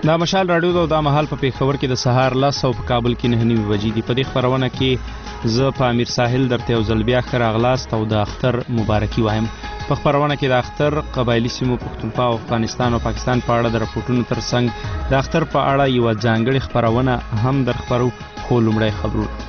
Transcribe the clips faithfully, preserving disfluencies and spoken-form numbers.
دا مشال راډیو دا, دا مهال په پیښور کې د سهار لس او په کابل کې نه نیمې بجې دي. په دې خپرونه کې زه په امیر ساحل درته یو ځل بیا ښه راغلاست او د اختر مبارکي وایم. په خپرونه کې د اختر قبایلي سیمو پښتونخوا او افغانستان او پاکستان په اړه د راپورټونو ترڅنګ د اختر په اړه یوه ځانګړې خپرونه هم در خپرو. خو لومړی خبرونه.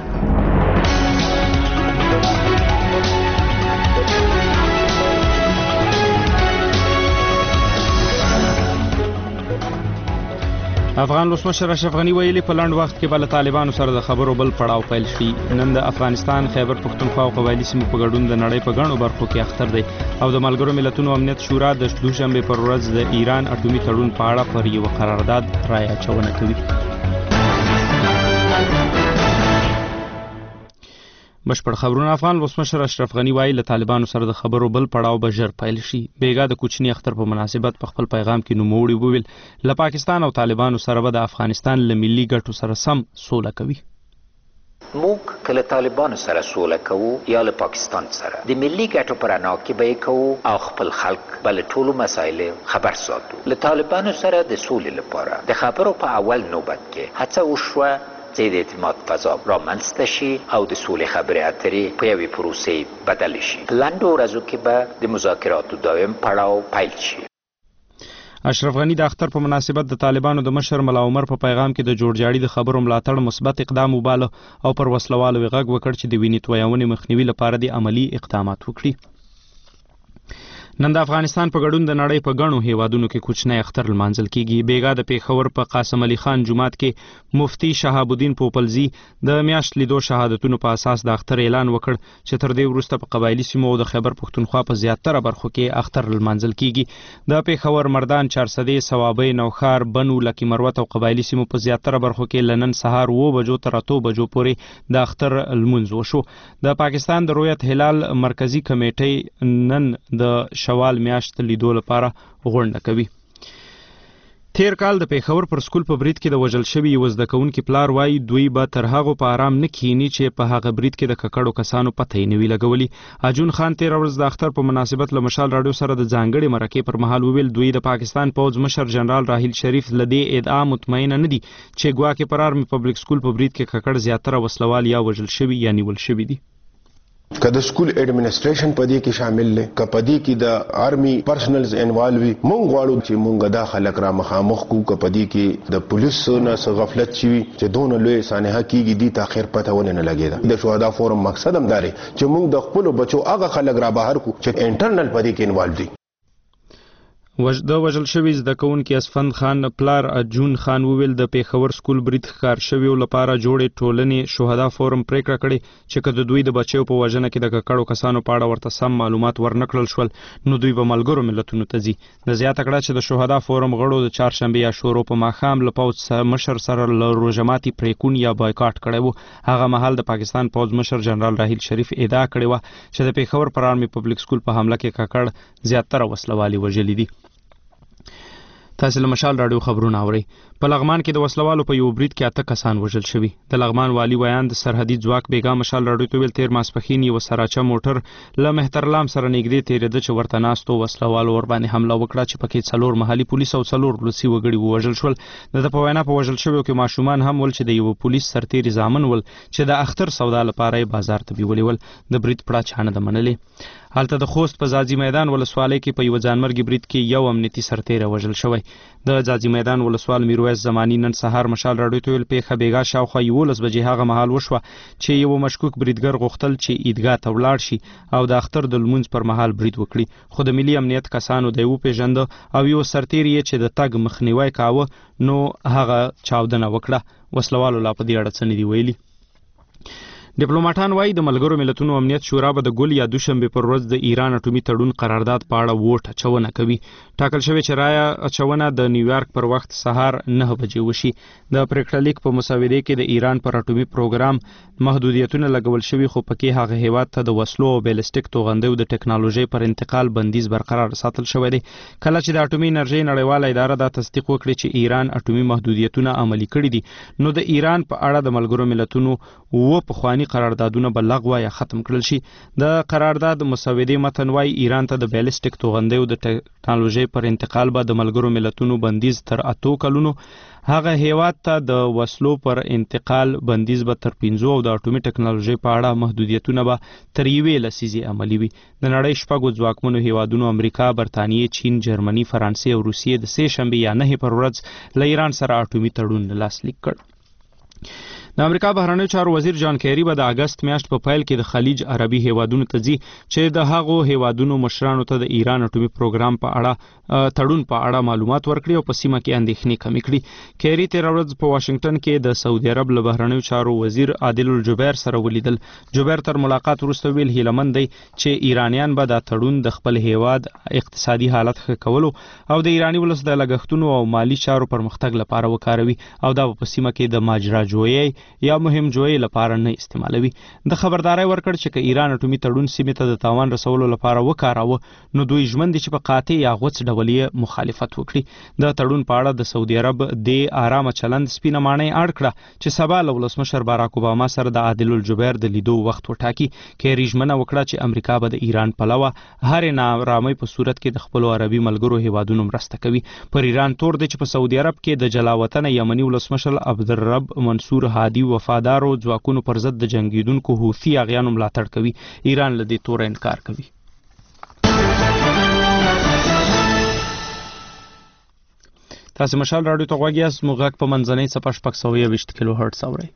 افغان ولسمشر اشرف غني ویلي په لنډ وخت کې به له طالبانو سره د خبرو بل پړاو پیل شي. نن د افغانستان خیبر پښتونخوا او قبایلي سیمو په ګډون د نړۍ په ګڼو برخو کې اختر دی او د ملګرو ملتونو امنیت شورا د دوشنبې پر ورځ د ایران اټومي تړون په اړه پر یوه قرارداد رایه اچونه کوي. بشپړ خبرونه. افغان ولسمشر اشرف غني وایي له طالبانو سره د خبرو بل پړاو به ژر پیل شي. بیګا د کوچني اختر په مناسبت په خپل پیغام کې نوموړي وویل له پاکستان او طالبانو سره به د افغانستان له ملي ګټو سره سم سوله کوي. موږ که له طالبانو سره سوله کوو یا له پاکستان سره د ملي ګټو په رڼا کې به یې کوو او خپل خلک به له ټولو مسایلو خبر ساتو. له طالبانو سره د سولې لپاره د خبرو په اول نوبت کې هڅه وشوه چې د اعتماد فضا رامنځته شي او د سولې خبرې اترې په یوې پروسې بدل شي. په لنډو ورځو کې به د مذاکراتو دویم پړاو پیل شي. اشرف غني د اختر په مناسبت د طالبانو د مشر ملا عمر په پیغام کې د جوړجاړي د خبرو ملاتړ مثبت اقدام وباله او پر وسلوالو یې غږ وکړ چې د وینې تویونې مخنیوي لپاره د عملی اقدامات وکړي. نن د افغانستان په ګډون د نړۍ په ګڼو هیوادونو کې کوچنی اختر لمانځل کیږي. بیګا د پیښور په قاسم علي خان جومات کې مفتی شهاب الدین پوپلزي د میاشت لیدو شهادتونو په اساس د اختر اعلان وکړ چې تر دې وروسته په قبایلي سیمو او د خیبر پښتونخوا په زیاتره برخو کې اختر لمانځل کیږي. د پیښور، مردان، چارسدې، صوابۍ، نوښار، بنو، لکی مروت او قبایلي سیمو په زیاتره برخو کې له نن سهار اوه بجو تر اتو بجو پورې د اختر لمونځ وشو. د پاکستان د رویت هلال مرکزی کمیټې نن د شوال میاشت لیدو لپاره غونډه کوي. تیر کال د پیښور پر سکول په برید کې د وژل شوي یو زده کوونکي پلار وایي دوی به تر هغو په آرام نه کښیني چې په هغه برید کې د ککړو کسانو پته یې نه وي لګولي. اجون خان تیر ورځ د اختر په مناسبت له مشال راډیو سره د ځانګړې مرکې پر مهال وویل دوی د پاکستان پوځ مشر جنرال راحیل شریف له دې ادعا مطمئنه نه دي چې ګواکې پر آرمي پبلک سکول په برید کې ککړ زیاتره وسلوال یا وژل شوي یا نیول شوي دي. که د سکول ایڈمنسټریشن پدې کې شامل لې که پدې کې د آرمي پرسنلز انوالو وي. مونږ غواړو چې مونږ دا خلک را مخامخ کو که پدې کې د پولیس نه څه غفلت شي چې دونه لوی سانحه کېږي دي تاخیر پته ونه نه لګېده. د شهدا فورم مقصد هم دا دی چې مونږ د خپلو بچو هغه خلک را بهر کو چې انټرنل پدې کې انوالو دي. د وژل شوي زده کوونکي اسفند خان پلار اجون خان وویل د پیښور سکول برید ښکار شویو لپاره جوړې ټولنې شهدا فورم پریکړه کړې چې که د دوی د بچیو په وژنه کې د ککړو کسانو په اړه ورته سم معلومات ورنکړل شول نو دوی به ملګرو ملتونو ته ځي. د زیاته کړه چې د شهدا فورم غړو د چهارشنبې یا شورو په ماښام له پوځ مشر سره له روژه ماتي پریکون یا بایکاټ کړی و. هغه مهال د پاکستان پوځ مشر جنرال راحیل شریف ادعا کړې وه چې د پیښور پر آرمي پبلک سکول په حمله کې ککړ زیاتره وسلوالي وژلي دي. تاسو له مشال راډیو خبرونه اورئ. په لغمان کې د وسلوالو په یو برید کې اته کسان وژل شوي. د لغمان والي ویان د سرحدي ځواک بیګا مشال راډیو ته ویل تیر ماسپښین یوه سراچه موټر له مهترلام سره نږدې تېرېده چې ورته ناستو وسلوالو ورباندې حمله وکړه چې پکې څلور محلي پولیس او څلور ولسي وګړي ووژل شول. د ده په وینا په وژل شویو کې ماشومان هم ول چې د یوه پولیس سرتېري زامن ول چې د اختر سودا لپاره یې بازار ته بیولي ول. د برید پړه چا نه ده منلې. هلته د خوست په ځاځي میدان ولسوالۍ کې په یوه ځانمرګي برید کې یو امنیتي سرتېری وژل شوی. د ځاځي میدان ولسوال میرویس زماني نن سهار مشال راډیو ته ویل پیښه بیګا شاوخوا یولس بجې هغه مهال وشوه چې یو مشکوک بریدګر غوښتل چې عیدګاه ته ولاړ شي او د اختر د لمونځ پر مهال برید وکړي. خو د ملي امنیت کسانو دی وپېژنده او یو سرتېری یې چې د تګ مخنیوی کاوه نو هغه چاودنه وکړه. وسلوالو لا په دې اړه څه نه دي ویلي. ډیپلوماټان وایي د ملګرو ملتونو امنیت شورا به د ګل یا دوشنبې پر ورځ د ایران اټومي تړون قرارداد په اړه ووټ اچونه کوي. ټاکل شوې چې رایه اچونه د نیویارک پر وخت سهار نه بجې وشي. د پریکړه لیک په مسودې کې د ایران پر اټومي پروګرام محدودیتونه لګول شوي خو پکې هغه هیواد ته د وسلو او بیلسټیک توغندیو د ټکنالوژۍ پر انتقال بندیز برقرار ساتل شوی دی. کله چې د اټومي انرژۍ نړیواله اداره دا تصدیق وکړي چې ایران اټومي محدودیتونه عملي کړي دي نو د ایران په اړه د ملګرو ملتونو اوه پخواني قراردادونه به لغوه یا ختم کړل شي. د قرارداد مسودې متن وايي ایران ته د بیلسټیک توغندیو د ټکنالوژي پر انتقال به د ملګرو ملتونو بندیز تر اتو کلونو، هغه هیواد ته د وسلو پر انتقال بندیز به تر پنځو او د اټومي ټکنالوژي په اړه محدودیتونه به تر یوې لسیزې عملي وي. د نړۍ شپږو ځواکمنو هیوادونو امریکا، برطانیې، چین، جرمني، فرانسې او روسیې د سې شنبې یا نهې پر ورځ له ایران سره اټومي تړون لاسلیک کړ. د امریکا بهرنیو چارو وزیر جان کیری به د اگست میاشت په پیل کې د خلیج عربي هیوادونو ته ځي چې د هغو هیوادونو مشرانو ته د ایران اټومي پروګرام په اړه تړون په اړه معلومات ورکړي او په سیمه کې اندېښنې کمې کړي. کیری تېره ورځ په واشنگټن کې د سعودي عرب له بهرنیو چارو وزیر عادل الجبیر سره ولیدل. جبیر تر ملاقات وروسته ویل هیلهمند دی چې ایرانیان به دا تړون د خپل هیواد اقتصادي حالت ښه کولو او د ایراني ولس د لګښتونو او مالی چارو پرمختګ لپاره وکاروي او دا په سیمه کې د ماجراجویۍ یا مهم جوړې لپاره نه استعمالوي. د خبرداري ورکړ چې که ایران اټومي تړون سیمې ته د تاوان رسولو لپاره وکاراوه نو دوی ژمن دي چې په قاطع یا غوڅ ډول یې مخالفت وکړي. د تړون په اړه د سعودي عرب د آرامه چلند سپینه ماڼۍ اړ کړه چې سبا له ولسمشر باراک اوباما سره د عادل الجبیر د لیدو وخت وټاکي. کیری ژمنه وکړه چې امریکا به د ایران پلوه هرې نارامۍ په صورت کې د خپلو عربي ملګرو هیوادونو مرسته کوي. پر ایران تور دی چې په سعودي عرب کې د جلاوطن یمني ولسمشر عبدالرب منصور هادي وفادارو ځواکونو پر ضد د جنگیدونکو حوثي اغیانو ملاتړ کوي. ایران له دې توره انکار کوي. تاسو مشال راډیو ته غوږ یاست. موږ غږ په منځنۍ څپه شپږ سوه یوویشت کیلو هرټز اورئ.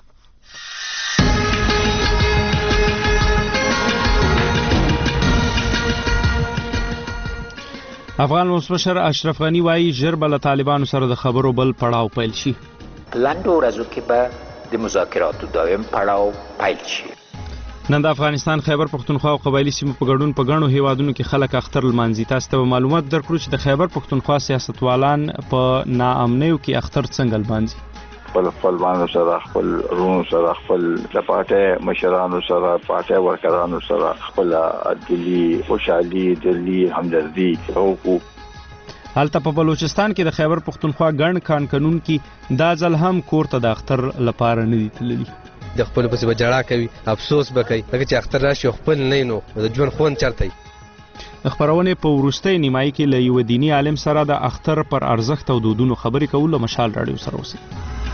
افغان ولسمشر اشرف غني وایي ژر به له طالبانو سره د خبرو بل پړاو پیل شي. لنډو ورځو کې به د مذاکراتو دویم پړاو پیل شي. نن د افغانستان خیبر پښتونخوا او قبایلی سیمو په ګډون په ګڼو هیوادونو کې خلک اختر لمانځي. تاسو ته معلومات درکړو چې د خیبر پښتونخوا سیاستوالان په ناامنیو کې اختر څنګه لمانځي. خپل خپلوانو سره، خپل رونو سره، خپل د پارټۍ مشرانو سره، پارټۍ ورکرانو سره خپل دلی خوشحالي، دلی همدردي وکړو. هلته په بلوچستان کې د خیبر پښتونخوا ګڼ کان قانون کې دا ځل هم کور ته د اختر لپاره نه دي تللي. د خپل پسې به جړا کوي، افسوس به کوي لکه چې اختر راشي خپل نه نو د ژوند خوند چرته وي. د خپرونې په وروستۍ نیمایي کې له یوه دیني عالم سره د اختر پر ارزښت او دودونو خبرې کول له مشال راډیو سره اوسئ.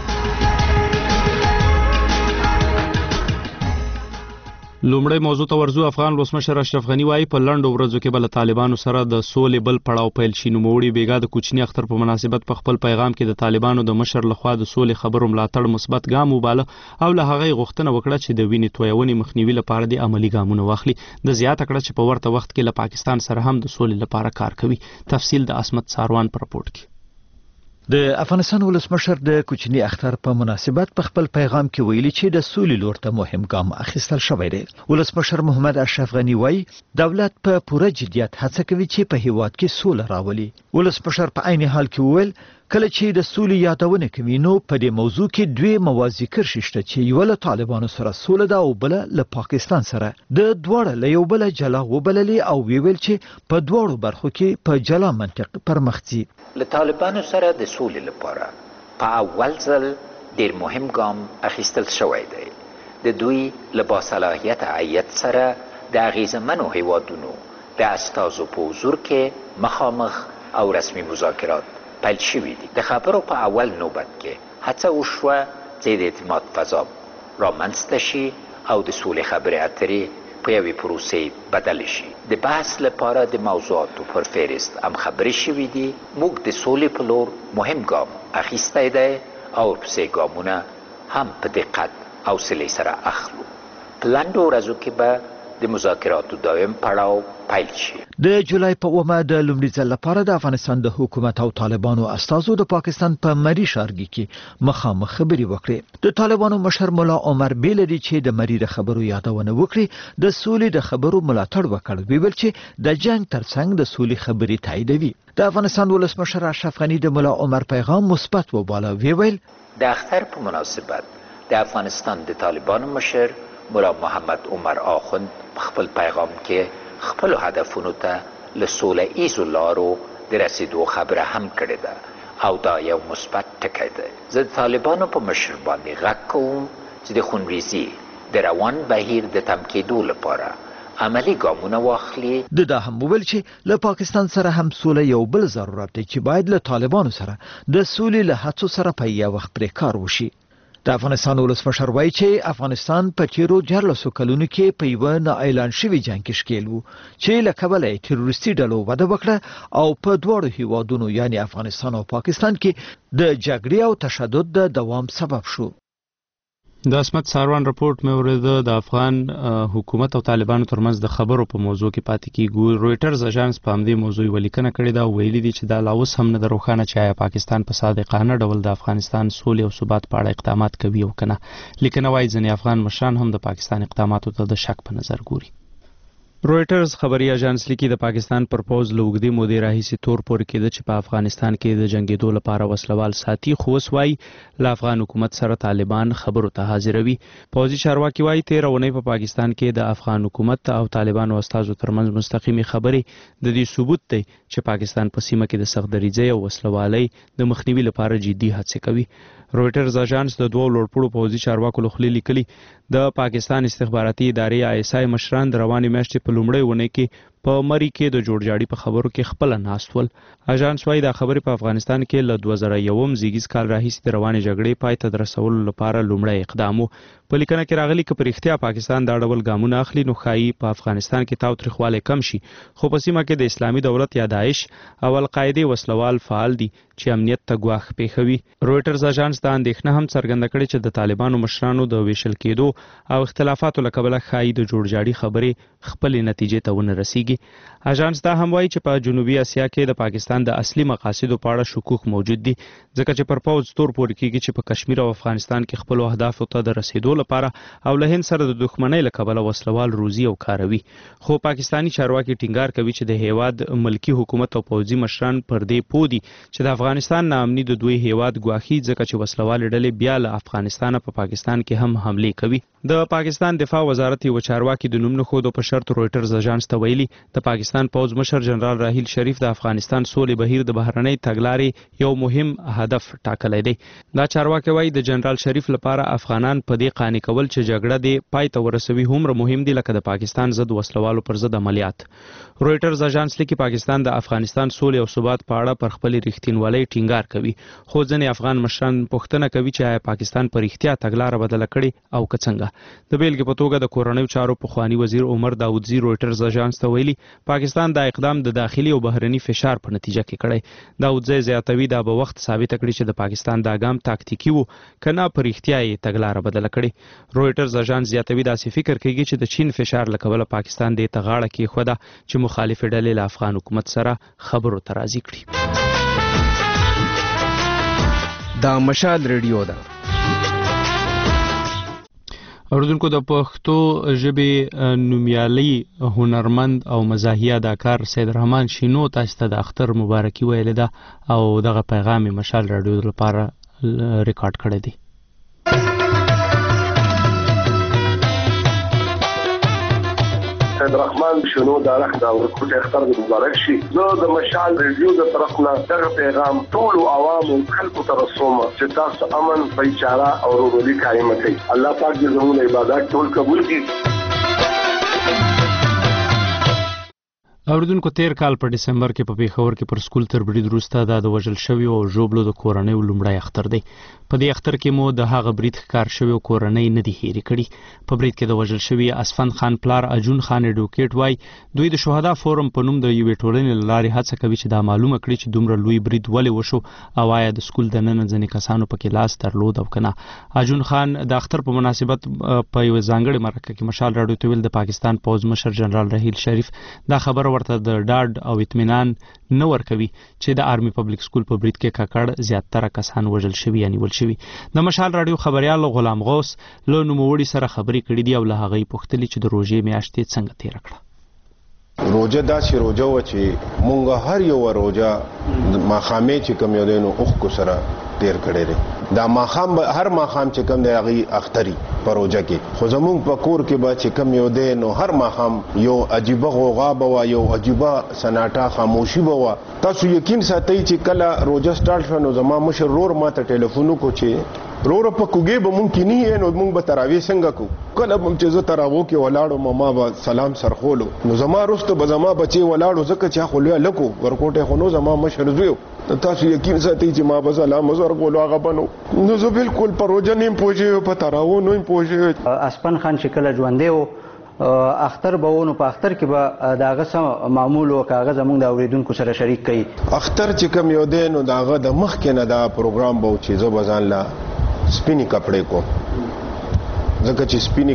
لومړی موضوع ته ورځو. افغان ولسمشر اشرف غني وایي په لنډو ورځو کې به له طالبانو سره د سولې بل پړاو پیل شي. نوموړي بیګا د کوچني اختر په مناسبت په خپل پیغام کې د طالبانو د مشر لخوا د سولې خبرو ملاتړ مثبت ګام وباله او له هغې غوښتنه وکړه چې د وینې تویونې مخنیوي لپاره د عملي ګامونه واخلي. د زیاته کړه چې په ورته وخت کې له پاکستان سره هم د سولې لپاره کار کوي. تفصیل د عصمت ساروان په رپورټ کې. د افغانستان ولسمشر د کوچني اختر په مناسبت په خپل پیغام کې ویلي چې د سولې لور ته مهم ګام اخیستل شوی دی. ولسمشر محمد اشرف غني وایي دولت په پوره جدیت هڅه کوي چې په هیواد کې سوله راولي. ولسمشر په عین حال کې وویل کله چې د سولې یادونه کوي نو په دې موضوع کې دوی موازی کرښې شته چې یو له طالبانو سره سوله ده او بل له پاکستان سره. د دواړه له یو بل جلا وبللې او ویل چې په دواړو برخو کې په جلا منطق پرمخ ځي. له طالبانو سره د سولې لپاره په اول ځل ډیر مهم ګام اخیستل شوی دی. د دوی له باصلاحیت هیئت سره د اغیزمنو هیوادونو د استازو په حضور کې مخامخ او رسمي مذاکرات پیل شوي دي. د خبرو په اول نوبت کې هڅه وشوه چې د اعتماد فضا رامنځته شي او د سولې خبرې اترې په یوې پروسې بدل شي. د بحث لپاره د موضوعاتو پر فهرست هم خبرې شوي دي. موږ د سولې په لور مهم ګام اخیستی دی او ورپسې ګامونه هم په دقت او حوصلې سره اخلو. په لنډو ورځو کې به د مذاکراتو دویم پړاو پیل شي. د جولای په اومه د لومړي ځل لپاره د افغانستان د حکومت او طالبانو استازو د پاکستان په مری ښارګي کې مخامخ خبرې وکړې. د طالبانو مشر مولا عمر بیل دی چې د مری د خبرو یادونه وکړي د سولې د خبرو ملاتړ وکړ. ویل چې د جنگ ترڅنګ د سولې خبرې تاییدوي. د افغانستان ولسمشر اشرف غني د مولا عمر پیغام مثبت وباله. ویل د اختر په مناسبت د افغانستان د طالبانو مشر مولا محمد عمر آخوند خپل پیغام کې خپل هدفونو ته له سوله ایزو لارو د رسیدو خبره هم کړې ده او دا یو مثبت ټکی دی. زه د طالبانو په مشر باندې غږ کوم چې د خونریزي د روان بهیر د تم کېدو لپاره عملی ګامونه واخلي. د دا هم ویل چې له پاکستان سره هم سوله یو بل ضرورت دی چې باید له طالبانو سره د سولې له هڅو سره په یو وخت پرې کار وشي. د افغانستان ولسمشر وایي چې افغانستان په تیرو دیارلسو کلونو کې په یوه نه اعلان شوي جنګ کې ښکېل و چې له کبله یې تروریستي ډلو وده وکړه او په دواړو هیوادونو یعنی افغانستان او پاکستان کې د جګړې او تشدد د دوام سبب شو. د اسمت ساروان رپورټ مې اوریده. د افغان حکومت او طالبانو ترمنځ د خبرو په موضوع کې پاتې کیږي. رويټرز اژانس په همدې موضوع ولیکنه کړې ده او ویلي دي چې دا لا اوس هم نه د روښانه چې آیا پاکستان په صادقانه ډول د افغانستان سولې او ثبات په اړه اقدامات کوي او کنه. لیکنه وايي ځینې افغان مشران هم د پاکستان اقداماتو ته د شک په نظر ګوري. رويټرز خبري اژانس لیکي د پاکستان پر پوز لوګدي مودې راهیسې تور پور کېده چې په افغانستان کې د جنگیدو لپاره وسلوال ساتي، خو اوس وايي له افغان حکومت سره طالبان خبرو ته حاضروي. پوځي چارواکي وايي تیر اونۍ په پاکستان کې د افغان حکومت او طالبانو استازو ترمنځ مستقیمي خبرې د دې ثبوت دی چې پاکستان په سیمه کې د سختدریځۍ او وسلوالۍ د مخنیوي لپاره جدي هڅې کوي. رويټرز اژانس د دوه لوړپوړو پوځي چارواکو له خولې لیکلي د پاکستان استخباراتي ادارې آی اس آی مشران د روانې میاشتې په لومړۍ اونۍ کې په مری کې د جوړجاړي په خبرو کې خپل ناست ول. اژانس وايي دا خبرې په افغانستان کې له دوه زره یو زیږیز کال راهیسې د روانې جګړې پای ته د رسولو لپاره لومړی اقدام و. په لیکنه کې راغلي چې په رښتیا پاکستان دا ډول ګامونه اخلي نو ښایي په افغانستان کې تاوتریخوالی کم شي، خو په سیمه کې د اسلامي دولت یا داعش او القاعده وسلوال فعال دي چې امنیت ته ګواښ پیښوي. رويټرز اژانس دا اندېښنه هم څرګنده کړې چې د طالبانو مشرانو د ویشل کېدو او اختلافاتو له کبله ښایي د جوړجاړي خبرې خپلې نتیجې ته ونه رسیږي. اژانس دا هم وایي چې په جنوبي اسیا کې د پاکستان د اصلي مقاصدو په اړه شکوک موجود دي، ځکه چې پر پوځ تور پورې کېږي چې په کشمیر او افغانستان کې خپل اهدافو ته د رسیدو لپاره او له هند سره د دښمنۍ له کبله وسلوال روزي او کاروي. خو پاکستانی چارواکي ټینګار کوي چې د هیواد ملکی حکومت او پوځي مشران پر دې پوه دي چې د افغانستان ناامني د دوی هیواد ګواښي، ځکه چې وسلوال ډلې بیا له افغانستان په پاکستان کې هم حملې کوي. د پاکستان دفاع وزارت یو چارواکي د نوم نه خود په شرط رويټرز اژانس ته ویلي د پاکستان پوځ مشر جنرال راحیل شریف د افغانستان سولې بهیر د بهرنۍ تګلارې یو مهم هدف ټاکلی دی. دا چارواکي وايي د جنرال شریف لپاره افغانان په دې قانع کول چې جګړه دې پای ته ورسوي هومره مهم دي لکه د پاکستان ضد وسلوالو پر ضد عملیات. رويټرز اژانس لیکي پاکستان د افغانستان سولې او ثبات په اړه پر خپل رښتینولۍ ټینګار کوي، خو ځینې افغان مشران پوښتنه کوي چې آیا پاکستان په رښتیا تګلاره بدله کړې او که څنګه. د بیلګې په توګه د کورنیو چارو پخواني وزیر عمر داودزي رويټرز اژانس ته ویلي پاکستان دا اقدام د داخلي او بهرني فشار په نتیجه کې کړی. داودزي زیاتوي دا به وخت ثابت کړي چې د پاکستان دا ګام تاکتیکي وو کنه په رښتیا یې تګلاره بدله کړې. رويټرز اژانس زیاتوي داسې فکر کوي چې د چین فشار له کبله پاکستان دې ته غاړه کېښوده چې مخالفې ډلې له افغان حکومت سره خبرو ته راضي کړي. دا مشال ریډیو ده. اوریدونکو د پښتو ژبې نومیالي هنرمند او مزاحیه اداکار سید رحمان شینو تاسو ته د اختر مبارکي ویلې ده او دغه پیغام مشال رادیو لپاره ریکارډ کړی دی. سید رحمان شینو د رخ دا ورکوټ اختر مبارک شي. زه د مشال ریډیو د طرفنا دغه پیغام ټول عوام او خلکو ته رسوم چې تاسو امن، بېچاره او ورورولي قائم کړئ. الله پاک دې زموږ عبادت ټول قبول کړي. اوریدونکو تیر کال په ډسمبر کې په پیښور کې پر سکول تر برید وروسته دا د وژل شوي او ژوبلو د کورنیو لومړی اختر دی. په دې اختر کې مو د هغه برید ښکار شوي او کورنۍ نه دي هېرې کړي. په برید کې د وژل شوي اسفند خان پلار اجون خان اډوکیټ وایي دوی د شهدا فورم په نوم د یوې ټولنې له لارې هڅه کوي چې دا معلومه کړي چې دومره لوی برید ولې وشو او آیا د سکول دننه ځینې کسانو پکې لاس درلود او که نه. اجون خان د اختر په مناسبت په یوه ځانګړې مرکه کې مشال راډیو ته ویل د پاکستان پوځ مشر جنرال راحیل شریف دا خبره ورته د ډاډ او اطمینان نه ورکوي چې د آرمي پبلک سکول په برید کې ککړ زیاتره کسان وژل شوي یا نیول شوي. د مشال راډیو خبریال غلام غوث له نوموړي سره خبرې کړې دي او له هغه یې پوښتلي چې د روژې میاشتې څنګه تېره کړه. روژه داسې روژه وه چې مونږ هر یوه روژه ماښامې چې کوم یو دی نو اوښکو سره تیر کړی دی دا ماخام هر ماخام چې کم دی هغه اختری پروژه کې خو زمونږ په کور کې به چې کم یو دی نو هر ماخام یو عجیبه غوغا به وه یو عجیبه سناټه خاموشي به وه تاسو یقین ساتئ چې کله روژه سټارټ شوه نو زما مشر رور ما ته ټلیفون وکړو چې رور په کوګې به مونږ کې نه نو مونږ به تراویح څنګه کوو کله به چې زه تراویح کې ولاړم ما به سلام سرخولو نو زما وروسته به زما بچی ولاړو ځکه چې خو لوی هلک و ورکوټی خو نو زما مشر زوی و تاسو یقین ساتئ چې ما به سلام سرخولو هغه به نو نو زه بالکل په روژه نه یم پوه شوی په تراویح نه یم پوه شوی اسپن خان چې کله ژوندی و اختر به و نو په اختر کې به د هغه څه معمول و که هغه زموږ د اورېدونکو سره شریک کوي اختر چې کوم یو دی نو د هغه د مخکې نه دا پروګرام به و چې زه به ځان له سپینې کپړې کوم ځکه چې سپینې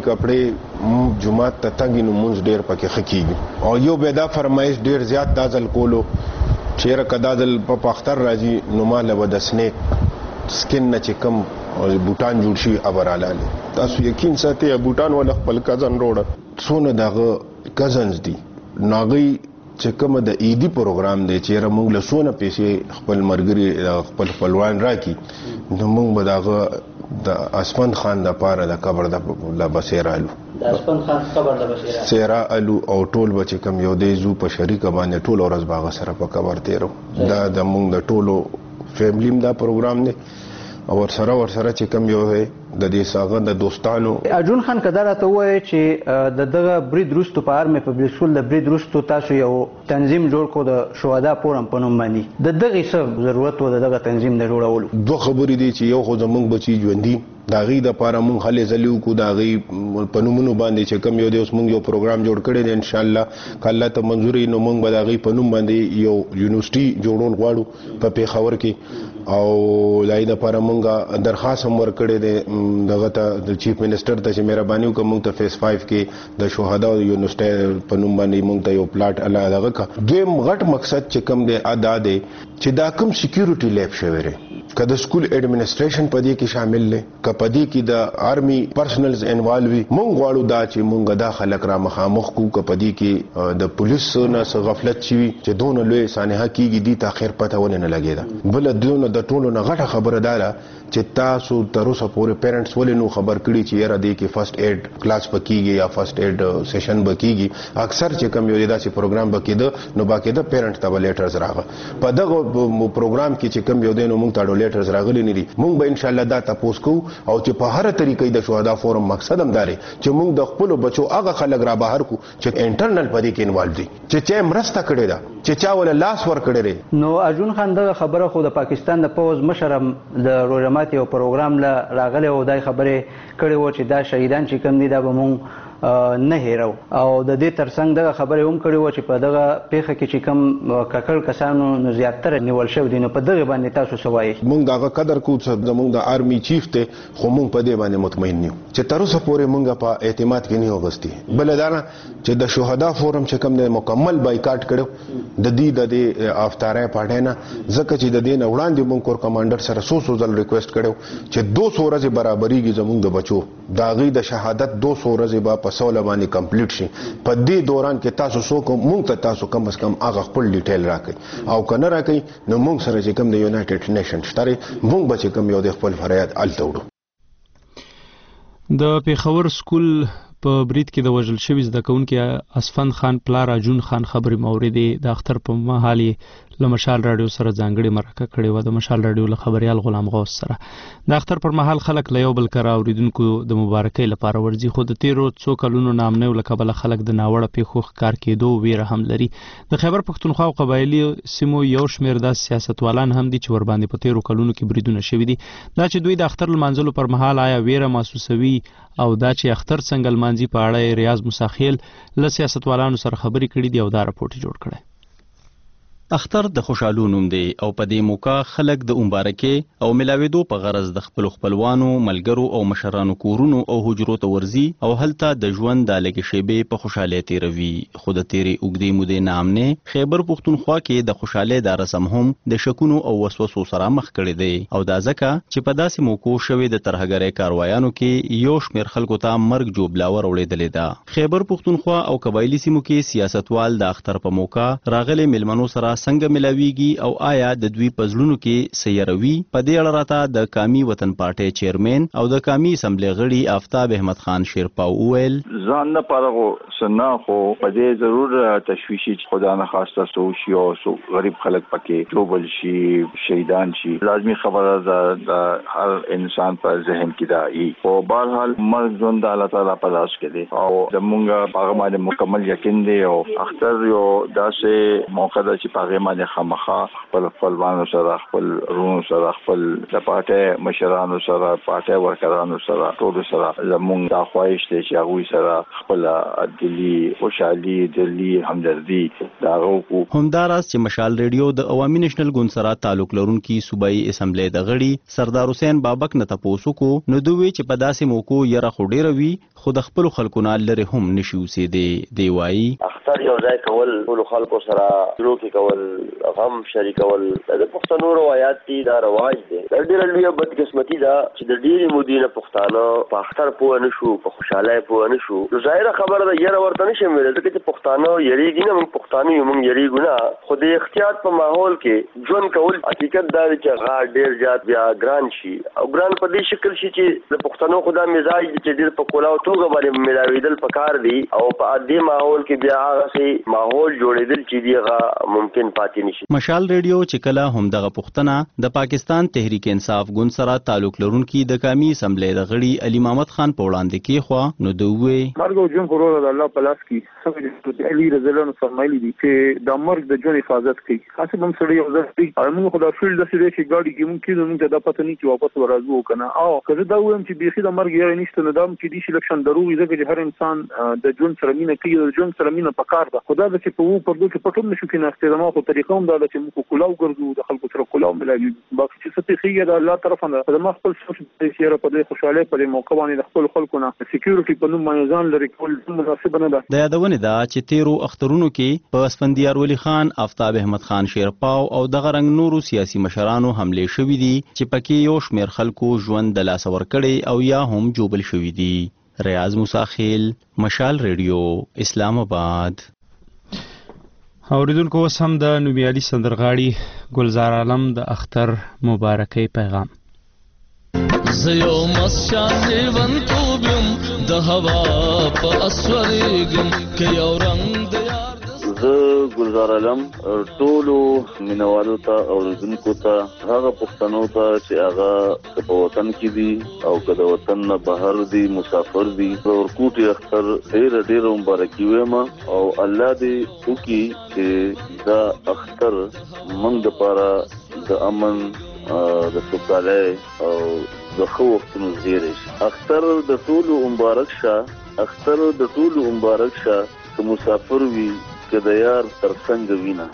کپړې جومات ته تګ نو مونځ ډېر پکې ښه کېږي او یو به دا فرمایش ډېر زیات دا ځل کولو چیرې که دا ځل په اختر راځي نو ما له به د سنیک سکن نه چې کم بوټان جوړ شي ابر حلاله تاسو یقین ساتئ بوټان ول خپل کزن روړ څونه دغه کزنز دي ناغي چې کوم د ایدی پروګرام دی چې موږ له سونه پیسې خپل مرګري خپل خپلوان راکی نو موږ به دغه د اسمن خان د پاره د قبر د لا بصیرالو د اسمن خان قبر د بصیرالو سیرالو او ټول بچ کم یو دی زو په شریک باندې ټول ورځ باغ سره په قبر تیرو دا د موږ د ټولو فیملیم دا پروګرام دی او ورسره ورسره چې کم یو دی د دې ساغه د دوستانو ارجون خان کدا راته وایي چې د دغه برید روستو په ارمه پبلیک سکول د برید روستو تاسو یو تنظیم جوړ کو د شهدا فورم په نوم باندې د دغه څه ضرورت و د دغه تنظیم د جوړولو دوه خبرې دي چې یو خو زمونږ بچي ژوندي دا غي د پاره مونږ هلې زلیو کو دا غي په نومونو باندې چې کم یو دی اوس مونږ یو پروګرام جوړ کړی دی ان شاء الله کله ته منځوري نو مونږ به دا غي په نوم باندې یو یونیورسيټي جوړول غواړو په پیښور کې او لای د پاره مونږه درخواست هم ورکړی دی دغه ته د چیف منسٹر ته چې مهرباني وکړه مونږ ته فیس پنځه کې د شهدا یونیورسيټي په نوم باندې مونږ ته یو پلاټ الله دغه کا دویم غټ مقصد چې کم دی ادا دی چې دا کوم سکیورټي لیب شوی دی که د سکول ایڈمنسټریشن پدې کې شامل لې که پدې کې د آرمي پرسنلز انوالو مونږ غواړو دا چې مونږ دا خلک را مخامخ کو که پدې کې د پولیس نه څه غفلت شي چې دونه لوی سانحه کېږي دي ته خیر پته ونه نه لګیدا بل دونه د ټولو نه غټه خبره ده چې تاسو تر اوسه پورې پیرنټس ولې نو خبر کړي چې یاره دې کې فرست ایډ کلاس پکېږي یا فرست ایډ سیشن بکېږي اکثر چې کم یو داسې پروګرام بکېده نو باقاعده پیرنټ ته لیټرز راغله په دغه پروګرام کې چې کم یو دی نو مونږ ته لیټرز راغلي نه دي مونږ به ان شاء الله دا تاسو کو او چې په هر طریقې د شهدا فورم مقصد هم داري چې مونږ د خپل بچو هغه خلک را بهر کو چې انټرنل پدې کې انوالو دي چې چې مرسته کړي دا چې چا ول لاس ور کړي نو ارجون خان دغه خبره خو د پاکستان د پوز مشرم د روزمات یو پروګرام لا راغله او دای خبره کړي و چې دا شهیدان چې کم دي دا به مونږ نه هیرو او د دې ترڅنګ دغه خبره هم کړي و چې په دغه پیښه کې چې کم ککړ کسانو نو زیاتره نیول شو دي نو په دغه باندې تاسو سوای مونږ دغه قدر کو چې زمونږ د آرمي چیف ته خو مونږ په دې باندې مطمئن یو چې تر اوسه پورې مونږ په اعتماد کې نه وغستی بل دا نه چې د شهدا فورم چې کم د مکمل بایکاټ کړو د دې د دې افطارې پټه نه ځکه چې د دې نه وړاندې مونږ کور کمانډر سره سو سو ځل ریکوست کړو چې دو سو ورځې برابرېږي زمونږ د بچو دا غي د شهادت دو سو ورځې با په سول باندې کمپلیټ شي په دې دوران کې تاسو سو کوم مونږ ته تاسو کم از کم هغه خپل ډیټیل راکړي او کنه راکړي نو مونږ سره چې کم د یونایټډ نیشن شتره مونږ به چې کم یو د خپل فریاد الته وړو د پیښور سکول په برید کې د وژل شوي زده کوونکي اسفند خان پلار اجون خان خبري موردې د اختر په مهال له مشال رادیو سره ځانګړي مرکه کړې و د مشال رادیو له خبريال غلام غوث سره د اختر پر مهال خلک له یو بل کرا اوریدونکو د مبارکۍ لپاره ورځي خو د تیرو څو کلونو نامنو له کبله خلک د ناوړه پیښو ښکار کېدو ویره هم لري د خیبر پښتونخوا او قبایلی سیمو یو شمېر د سیاستوالان هم دي چې ور باندې په تیرو کلونو کې بریدونه شوي دي دا چې دوی د اختر لمانځلو پر مهال آیا ویره محسوسوي او دا چې اختر څنګه لمانځي په اړه ریاض مساخیل له سیاستوالانو سره خبرې کړي دي او دا راپورټ جوړ کړی اختر د خوشحالو نوم دی او په دې موقع خلک د مبارکې او ملاویدو په غرض د خپل خپلوانو ملګرو او مشرانو کورونو او حجرو ته ورځي او هلته د ژوند د لګې شیبې په خوشاله تیروي خو د تیرې اوږدې مودې نامنه خیبر پښتونخوا کې د خوشاله د رسم هم د شکونو او وسوسو سره مخ کړي دی او دا ځکه چې په داسې موقع شوی د ترهګرۍ کاروایانو کې یو شمېر خلکو ته مرګ جوړبلاور وړېدلې ده خیبر پښتونخوا او قبایلی سیمو کې سیاستوال د اختر په موقع راغلي ملمنو سره څنګه ملاویږي او آیا د دوی په زړونو کې سیروي؟ په دې اړه راته د قامي وطن پارټۍ چیرمن او د قامي اسمبلی غړي آفتاب احمد خان شیرپاو وویل ځان نه پاره سنا خو په دې ضرور تشویشي خدا نه خواسته سو شي او سو غریب خلک پکې ټوبل شي شهیدان شي لازمي خبره ده د هر انسان په ذهن کې دا ای او بهرحال مرګ ژوند د الله تعالی په لاس کې دی او زمونږ په هغه باندې مکمل یقین دی او اختر یو داسې موقع ده چې په هغه باندې خامخا خپل خپلوانو سره خپل رونو سره خپل د پارټۍ مشرانو سره پارټۍ ورکرانو سره ټول سره زمونږ دا خواهش دی چې هغوی سره خپل دلی خوشحالي دلی همدردي دا غوښو. همداراز چې مشال ریډیو د عوامي نېشنل ګوند سره تعلق لرونکي صوبایي اسمبلی د غړي سردار حسین بابک نه تپوسو کو نو دوی چې په داسې موکو یره خو ډیره وي خو د خپل خلکو نه لري هم نشي اوسېدی دی وایي اختر یو ځای کول ټول خلکو سره شروع کول غم شریکول د پښتنو روایت دي دا رواج دی د ډیره لویه بدقسمتي ده چې د ډیری مودینه پښتانه په اختر پوه نشو په خوشاله پوه نشو نو ظاهره خبره ده یره ورته نشم ویل ځکه چې پښتانه یریږي نه موږ پښتانه یو موږ یریږو نه خو د احتیاط په ماحول کې ژوند کول حقیقت دا چې غاړ ډیر زیات بیا ګران شي او ګران په دې شکل شي چې د پښتنو خدا مزاج چې ډیر په کولاو توګه باندې ملاویدل پکار دي او په دې ماحول کې بیا هغه سي ماحول جوړېدل چې دیغه ممکن پاتې نشي. مشال ریډیو چې کله هم دغه پښتنه د پاکستان تحریک انصاف ګوند سره تعلق لرونکي د قومي اسمبلی د غړي علي محمد خان په وړاندې کې خو نو دوی مرګ او جون خورو د الله په لاس کې څنګه چې علي رضی الله عنه فرمایلی دي چې د مرګ د جون حفاظت کوي خاصه هم سړی یو ځل دی او موږ خدای فیلډ د سړي چې ګاډي کې ممکن موږ د پته نه چې واپس ورازو کنه او کله دا وایم چې بيخي د مرګ یې نشته نه دام چې دي سلیکشن ضروري ده چې هر انسان د جون سره مینه کوي د جون سره مینه پکار ده خدای د چې په وو پردو کې پټوم نشو کې نه اختیار خو طریقه هم دا چې موږ کولاو ګرځو د خلکو سره کولاو ملایي باقي چې ستې خيګه د الله طرف نه د ما خپل سوچ چې را په دې خوشاله په موقع باندې د خپل خلکو نه سکیورټي په نوم باندې ځان لري کول مناسب نه ده. د یادونه ده چې تیرو اخترونو کې په اسفندیار ولی خان آفتاب احمد خان شیرپاو او دغه رنګ نورو سیاسي مشرانو حمله شوې دي چې پکې یو شمېر خلکو ژوند د لاس ورکړي او یا هم جوبل شوې دي. ریاض موسی خیل مشال ریډیو اسلام آباد. اوریدونکو اوس هم د نومیالي سندرغاړي ګلزار عالم د اختر مبارکۍ پیغام. زيو مسشان جيون توبيم د هوا په اسوريګم کې یو رنگ د یار زه ګلزار عالم ټولو مینوالو ته او اوریدونکو ته هغه پښتنو ته چې هغه په وطن کې دي او که د وطن نه بهر دي مسافر دي ورکوټي اختر ډېر ډېر مبارکي وایم او الله دې وکړي چې دا اختر موږ دپاره د امن د سوکالۍ او د ښه وختونو زیری شي. اختر د ټولو مبارک شه اختر د ټولو مبارک شه که مسافر وي که د یار تر څنګه وینه.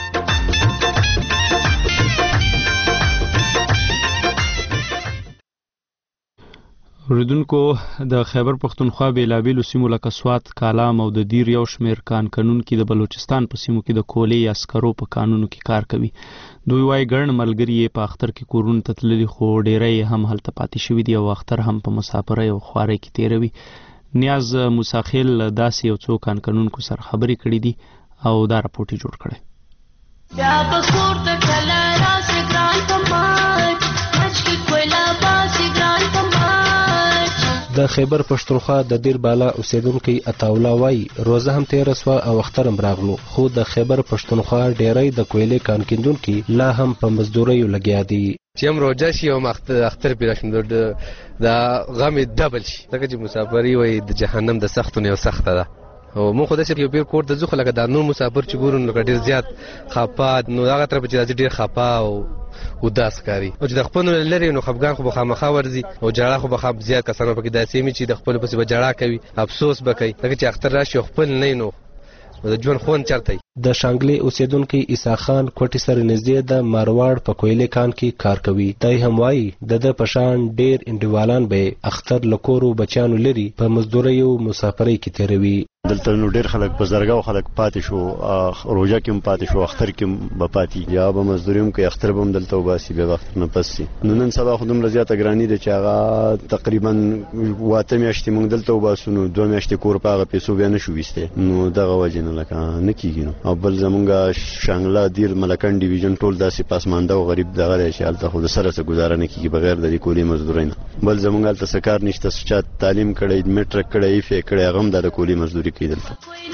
اوریدونکو د خیبر پښتونخوا بیلابیلو سیمو لکه سوات کالام او د دیر یو شمیر کان قانون کې د بلوچستان په سیمو کې د کولې عسکرو په قانونو کې کار کوي. دوی وايي ګڼ ملګري په اختر کې کورونو ته تللي خو ډیری هم هلته پاتې شوي دي او اختر هم په مسافرۍ او خوارۍ کې تیروي. نیاز موسی خیل داسې یو څو کان قانونکو سره خبرې کړې دي او دا راپورټ یې جوړ کړی. بیا په کور ته کله راسې ګران په ماچ مچ کې کویلا باسې ګران په ماچ. د خیبر پښتونخوا د دیر بالا اوسیدونکي عطاوالله وایي روزه هم تیره سوه او اختر هم راغلو خو د خیبر پښتونخوا ډیری د کویلې کان کیندونکي لا هم په مزدوریو لګیا دي. چې هم روژه شي او اختر پیدا شي د غم ډبل شي ځکه چې مسافري وایي د جهنم د سختو نه یو سخته ده او مونږ خو داسې یو بیر کور ته ځو خو لکه دا نور مسافر چې ګورو نو ډېر زیات خفه نو هغه طرف چې راځي ډېر خفه او وداس ښکاري او چې د خپلو لرې نو خفګان خو به خامخا ورځي او ژړا خو به خام زیات کسانو پکې داسې وي چې د خپلو پسې به ژړا کوي افسوس به کوي لکه چې اختر راشي او خپل نه نو د ژوند خوند چرته د شانګلې اوسیدونکي عیسی خان کوټي سره نږدې د مارواړ په کویلې کان کې کار کوي. دی هم وایي د ده په شان ډېر انډیوالان به اختر له کورو بچیانو لري په مزدوریو مسافرۍ کې تیروي. دلته نو ډیر خلک په زرګاو خلک پاتې شو، روزه کې پاتې شو، اختر کې به پاتې یا به مزدوریم کې اختر به دلته وباسي به وخت نه پسي. نو نن سبا خو دومره زیاته ګرانی ده چې هغه تقریبا واته میاشتې موږ دلته وباسو، نو دوه میاشتې کور په هغه پیسو بیا نشو ویسته. نو دغه وجه نه لکه نه کیږي. نو او بل زمونږ شانګلا دیر ملکان ډیویژن ټول داسې پاسمانده او غریب دغه دی چې هلته خو سره څه گزاره نه کیږي بغیر د کولی مزدورۍ نه. بل زمونږ هلته څه کار نشته، چې تعلیم کړی، میټرک کړی، ایفې کړی، هغه هم د کولی مزدوري کوي دلته.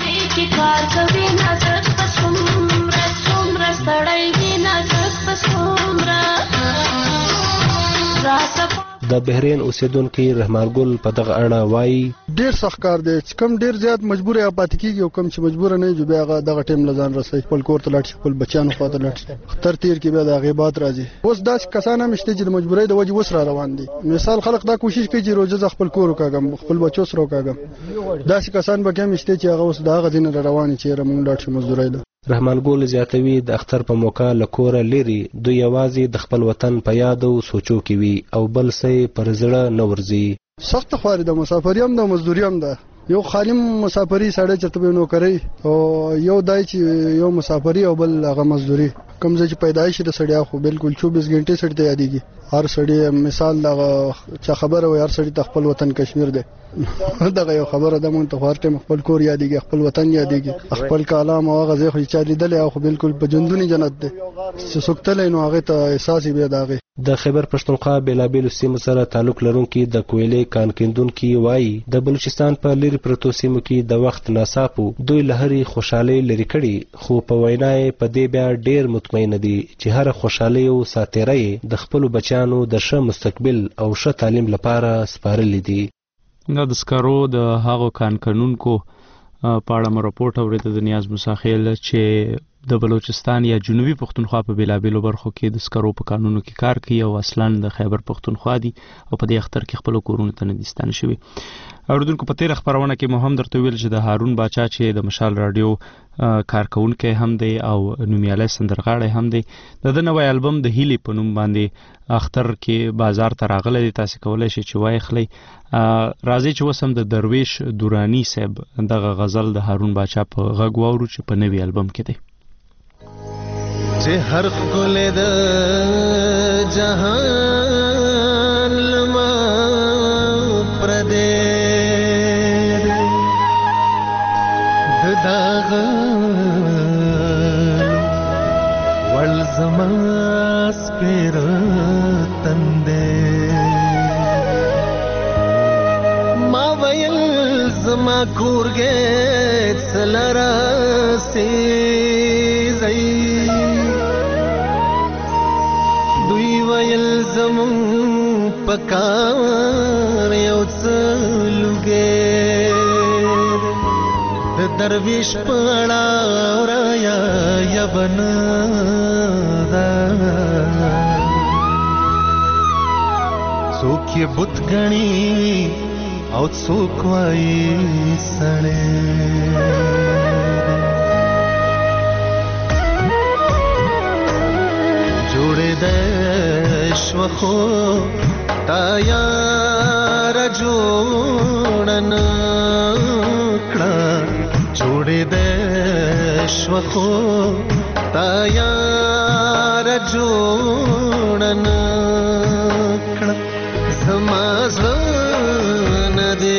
د بحرین اوسیدونکو رحمان ګل په دغه اړه وایي ډیر سخت کار دی، چې کم ډیر زیات مجبور یا پاتې کیږي او کم چې مجبور نه وي بیا هغه دغه ټیم لزان رسي خپل کور ته لاړ شي، خپل بچیانو خواته لاړ شي، اختر تیر کې بیا د غیبات راځي. اوس داس کسان هم شته چې د مجبورۍ د وجې وس را روان دي. مثال خلک دا کوشش کوي چې روزه خپل کور وکاږم، خپل بچو سره وکاږم. داس کسان به هم شته چې هغه اوس دغه دین را روان چې رمون لاړ شي مزدورۍ ده. رحمان ګل زیاتوي د اختر په موقع له کوره لري دوی یوازې د خپل وطن په یاد او سوچو کې وي او بل څه پر زړه نه ورځي. سخت خواري د مسافری هم د مزدوري هم ده. یو خالم مسافری سړی چې ته نو کوي او یو دای چې یو مسافری او بل هغه مزدوري کوم ځای چې پیدایش د سړیا خو بالکل چوبیس غنټې سړی ته یادېږي. هر سړی مثال دغه چا خبره وي، هر سړی د خپل وطن کشمیر دی. دغه یو خبره ده مونږ ته هر ټیم خپل کور یادېږي، خپل وطن یادېږي، خپل کلام او هغه ځای خو چې لیدل او خو بالکل په جندونی جنت دی. سوکتل نو هغه ته احساس بیا داغه. د خیبر پښتونخوا بیلابیلو سیمو سره تعلق لرونکي د کویلې کان کیندونکي وایي د بلوچستان په لری پروتو سیمو کې د وخت ناصافو دوی لهري خوشحالي لري کړي، خو په وینای په دې بیا ډیر مطمئن دي چې هر خوشحالي او ساتيري د خپل بچانو د ښه مستقبل او ښه تعلیم لپاره سپارلې دي. دا د سکارو د هغو کان قانونکو په اړه مو راپورټ اورېده د نیاز مساخیل چې د بلوچستان یا جنوبي پښتونخوا په بیلابیلو برخو کې د سکرو په قانونو کې کار کوي او اصلا د خیبر پښتونخوا دي او په دې اختر کې خپل کورونه ته نه دي ستانه شوي. اوریدونکو په تیر خبرونه کې مو هم درته ویل چې د هارون باچا چې د مشال رادیو کارکونکي هم دی او نومیالی سندرغاړی هم دی، د ده نوی البم د هیلې په نوم باندې اختر کې بازار ته راغلی دی. تاسې کولی شئ چې وایخلی. راځئ چې اوس هم د درویش دورانی صاحب دغه غزل د هارون باچا په غږ واورو چې په نوي البم کې دی. چې هر ښکلی د جهان لما پردی د داغه وړ زما سپېره تندی ما ویل زما کورګې څله راسېږئ دوی ویل زمون پکار یو څه لوګې د درویش پړه رایا یا بنا دا څوک یې بت غني او څوک وایي سړی جوړې د شوخو تا یار جوړن کړه جوړې د شوخو تا یار جوړن کړه زما زړه نه دې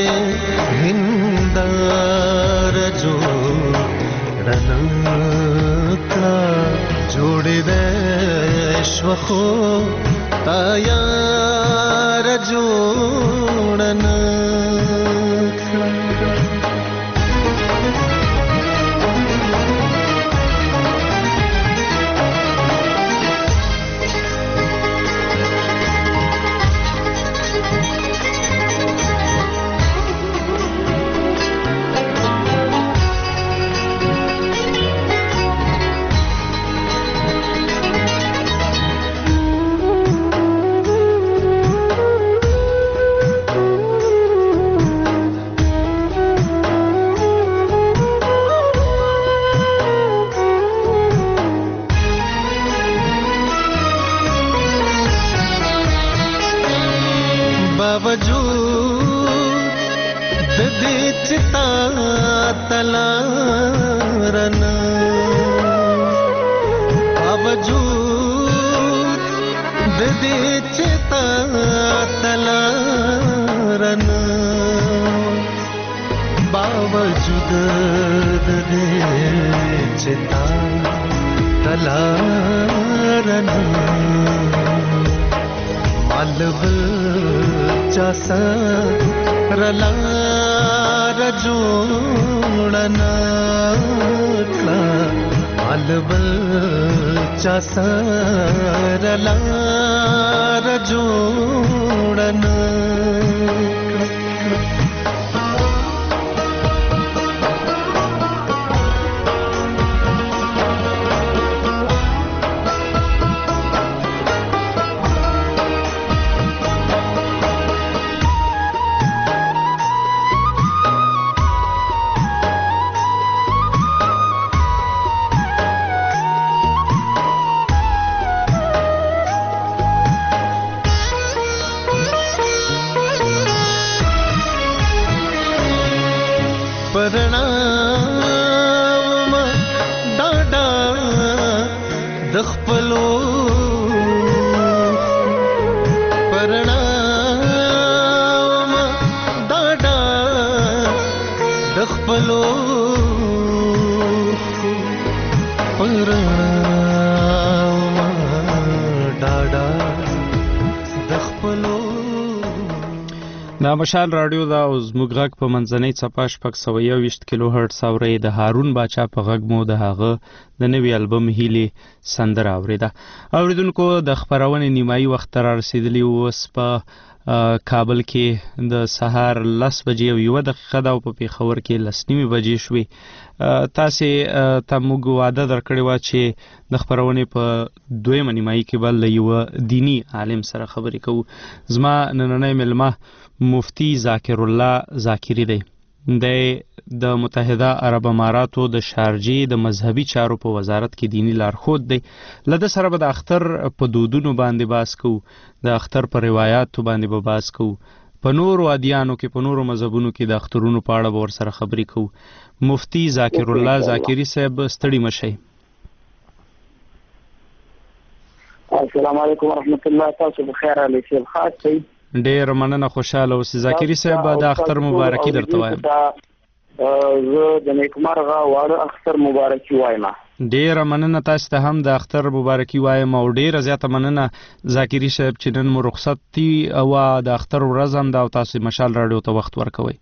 هندار جوړن کړه جوړې د شوخو تا یار جوړن تلارن باوجود د دې چې تا تلارن باوجود د دې چې تا تلارن مالبل چاسا رلا رجوڑنا کلا مالبل چاسا رلا رجوڑنا پرنام ډاډا د خپلو پرنام ډاډا د خپلو پرنام ډاډا د خپلو دا مشال رادیو دا او زموږ غږ په منځنۍ څپه شپږ سوه یوویشت کیلو هرټز اورئ. د هارون باچا په غږ مو د هغه د نوي البم هیلې سندره اورېده. اورېدونکو د خپرونې نیمایي وخت ته رارسېدلي اوس په کابل کې د سهار لس بجې او یوه دقیقه ده او په پېښور کې لس نیمې بجې شوې. تاسې ته موږ وعده درکړې وه چې د خپرونې په دویمه نیمایي کې به له یوه دیني عالم سره خبرې کوو. زما نننی مېلمه مفتی ذاکر الله ذاکري دی. دی د متحده عرب اماراتو د شارجې د مذهبي چارو په وزارت کې دینی لارښود دی. له ده سره به د اختر په دودونو باندې بحث کوو، د اختر په روایاتو باندې به بحث کوو، په نورو ادیانو کې په نورو مذهبونو کې د اخترونو په اړه به ورسره خبرې کوو. مفتی ذاکر الله ذاکري صاحب ستړي مشئ. السلام علیکم ورحمۃ اللہ. تاسو بخیر علی شیخ خاص صحیح. ډېر مننه خوشاله اوسئ. ذاکري صاحب د اختر مبارکي درته وایم. زه د نیکمرغه واړه اختر مبارکي وایم. ډېره مننه تاسو ته هم د اختر مبارکي وایم او ډېره زیاته مننه ذاکري صاحب چې نن مو رخصت دي او د اختر ورځ هم ده او تاسو مشال راډیو ته وخت ورکوئ.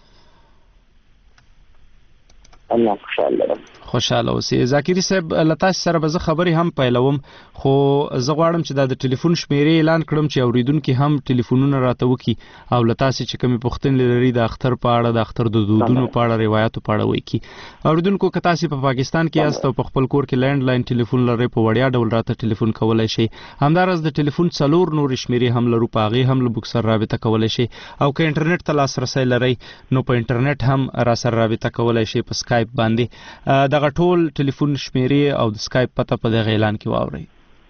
الله خوشاله خوشاله اوسئ. ذاکري صاحب له تاسو سره به زه خبرې هم پیلوم، خو زه غواړم چې دا د ټلیفون شمیرې اعلان کړم چې اورېدونکي هم ټلیفونونه راته وکړي او له تاسې چې کومې پوښتنې لري د اختر په اړه، د اختر د دودونو په اړه، روایاتو په اړه وکړي. اورېدونکو که تاسې په پاکستان کې یاست او په خپل کور کې لینډ لاین ټلیفون لرئ په وړیا ډول راته ټلیفون کولی شئ. همداراز د ټلیفون څلور نورې شمیرې هم لرو، په هغې هم له موږ سره رابطه کولی شئ او که انټرنیټ ته لاسرسی لرئ نو په انټرنیټ هم راسره رابطه کولی شئ په سکایپ باندې. دغه ټول ټلیفون شمیرې او د سکایپ پته په دغه اعلان کې واورئ.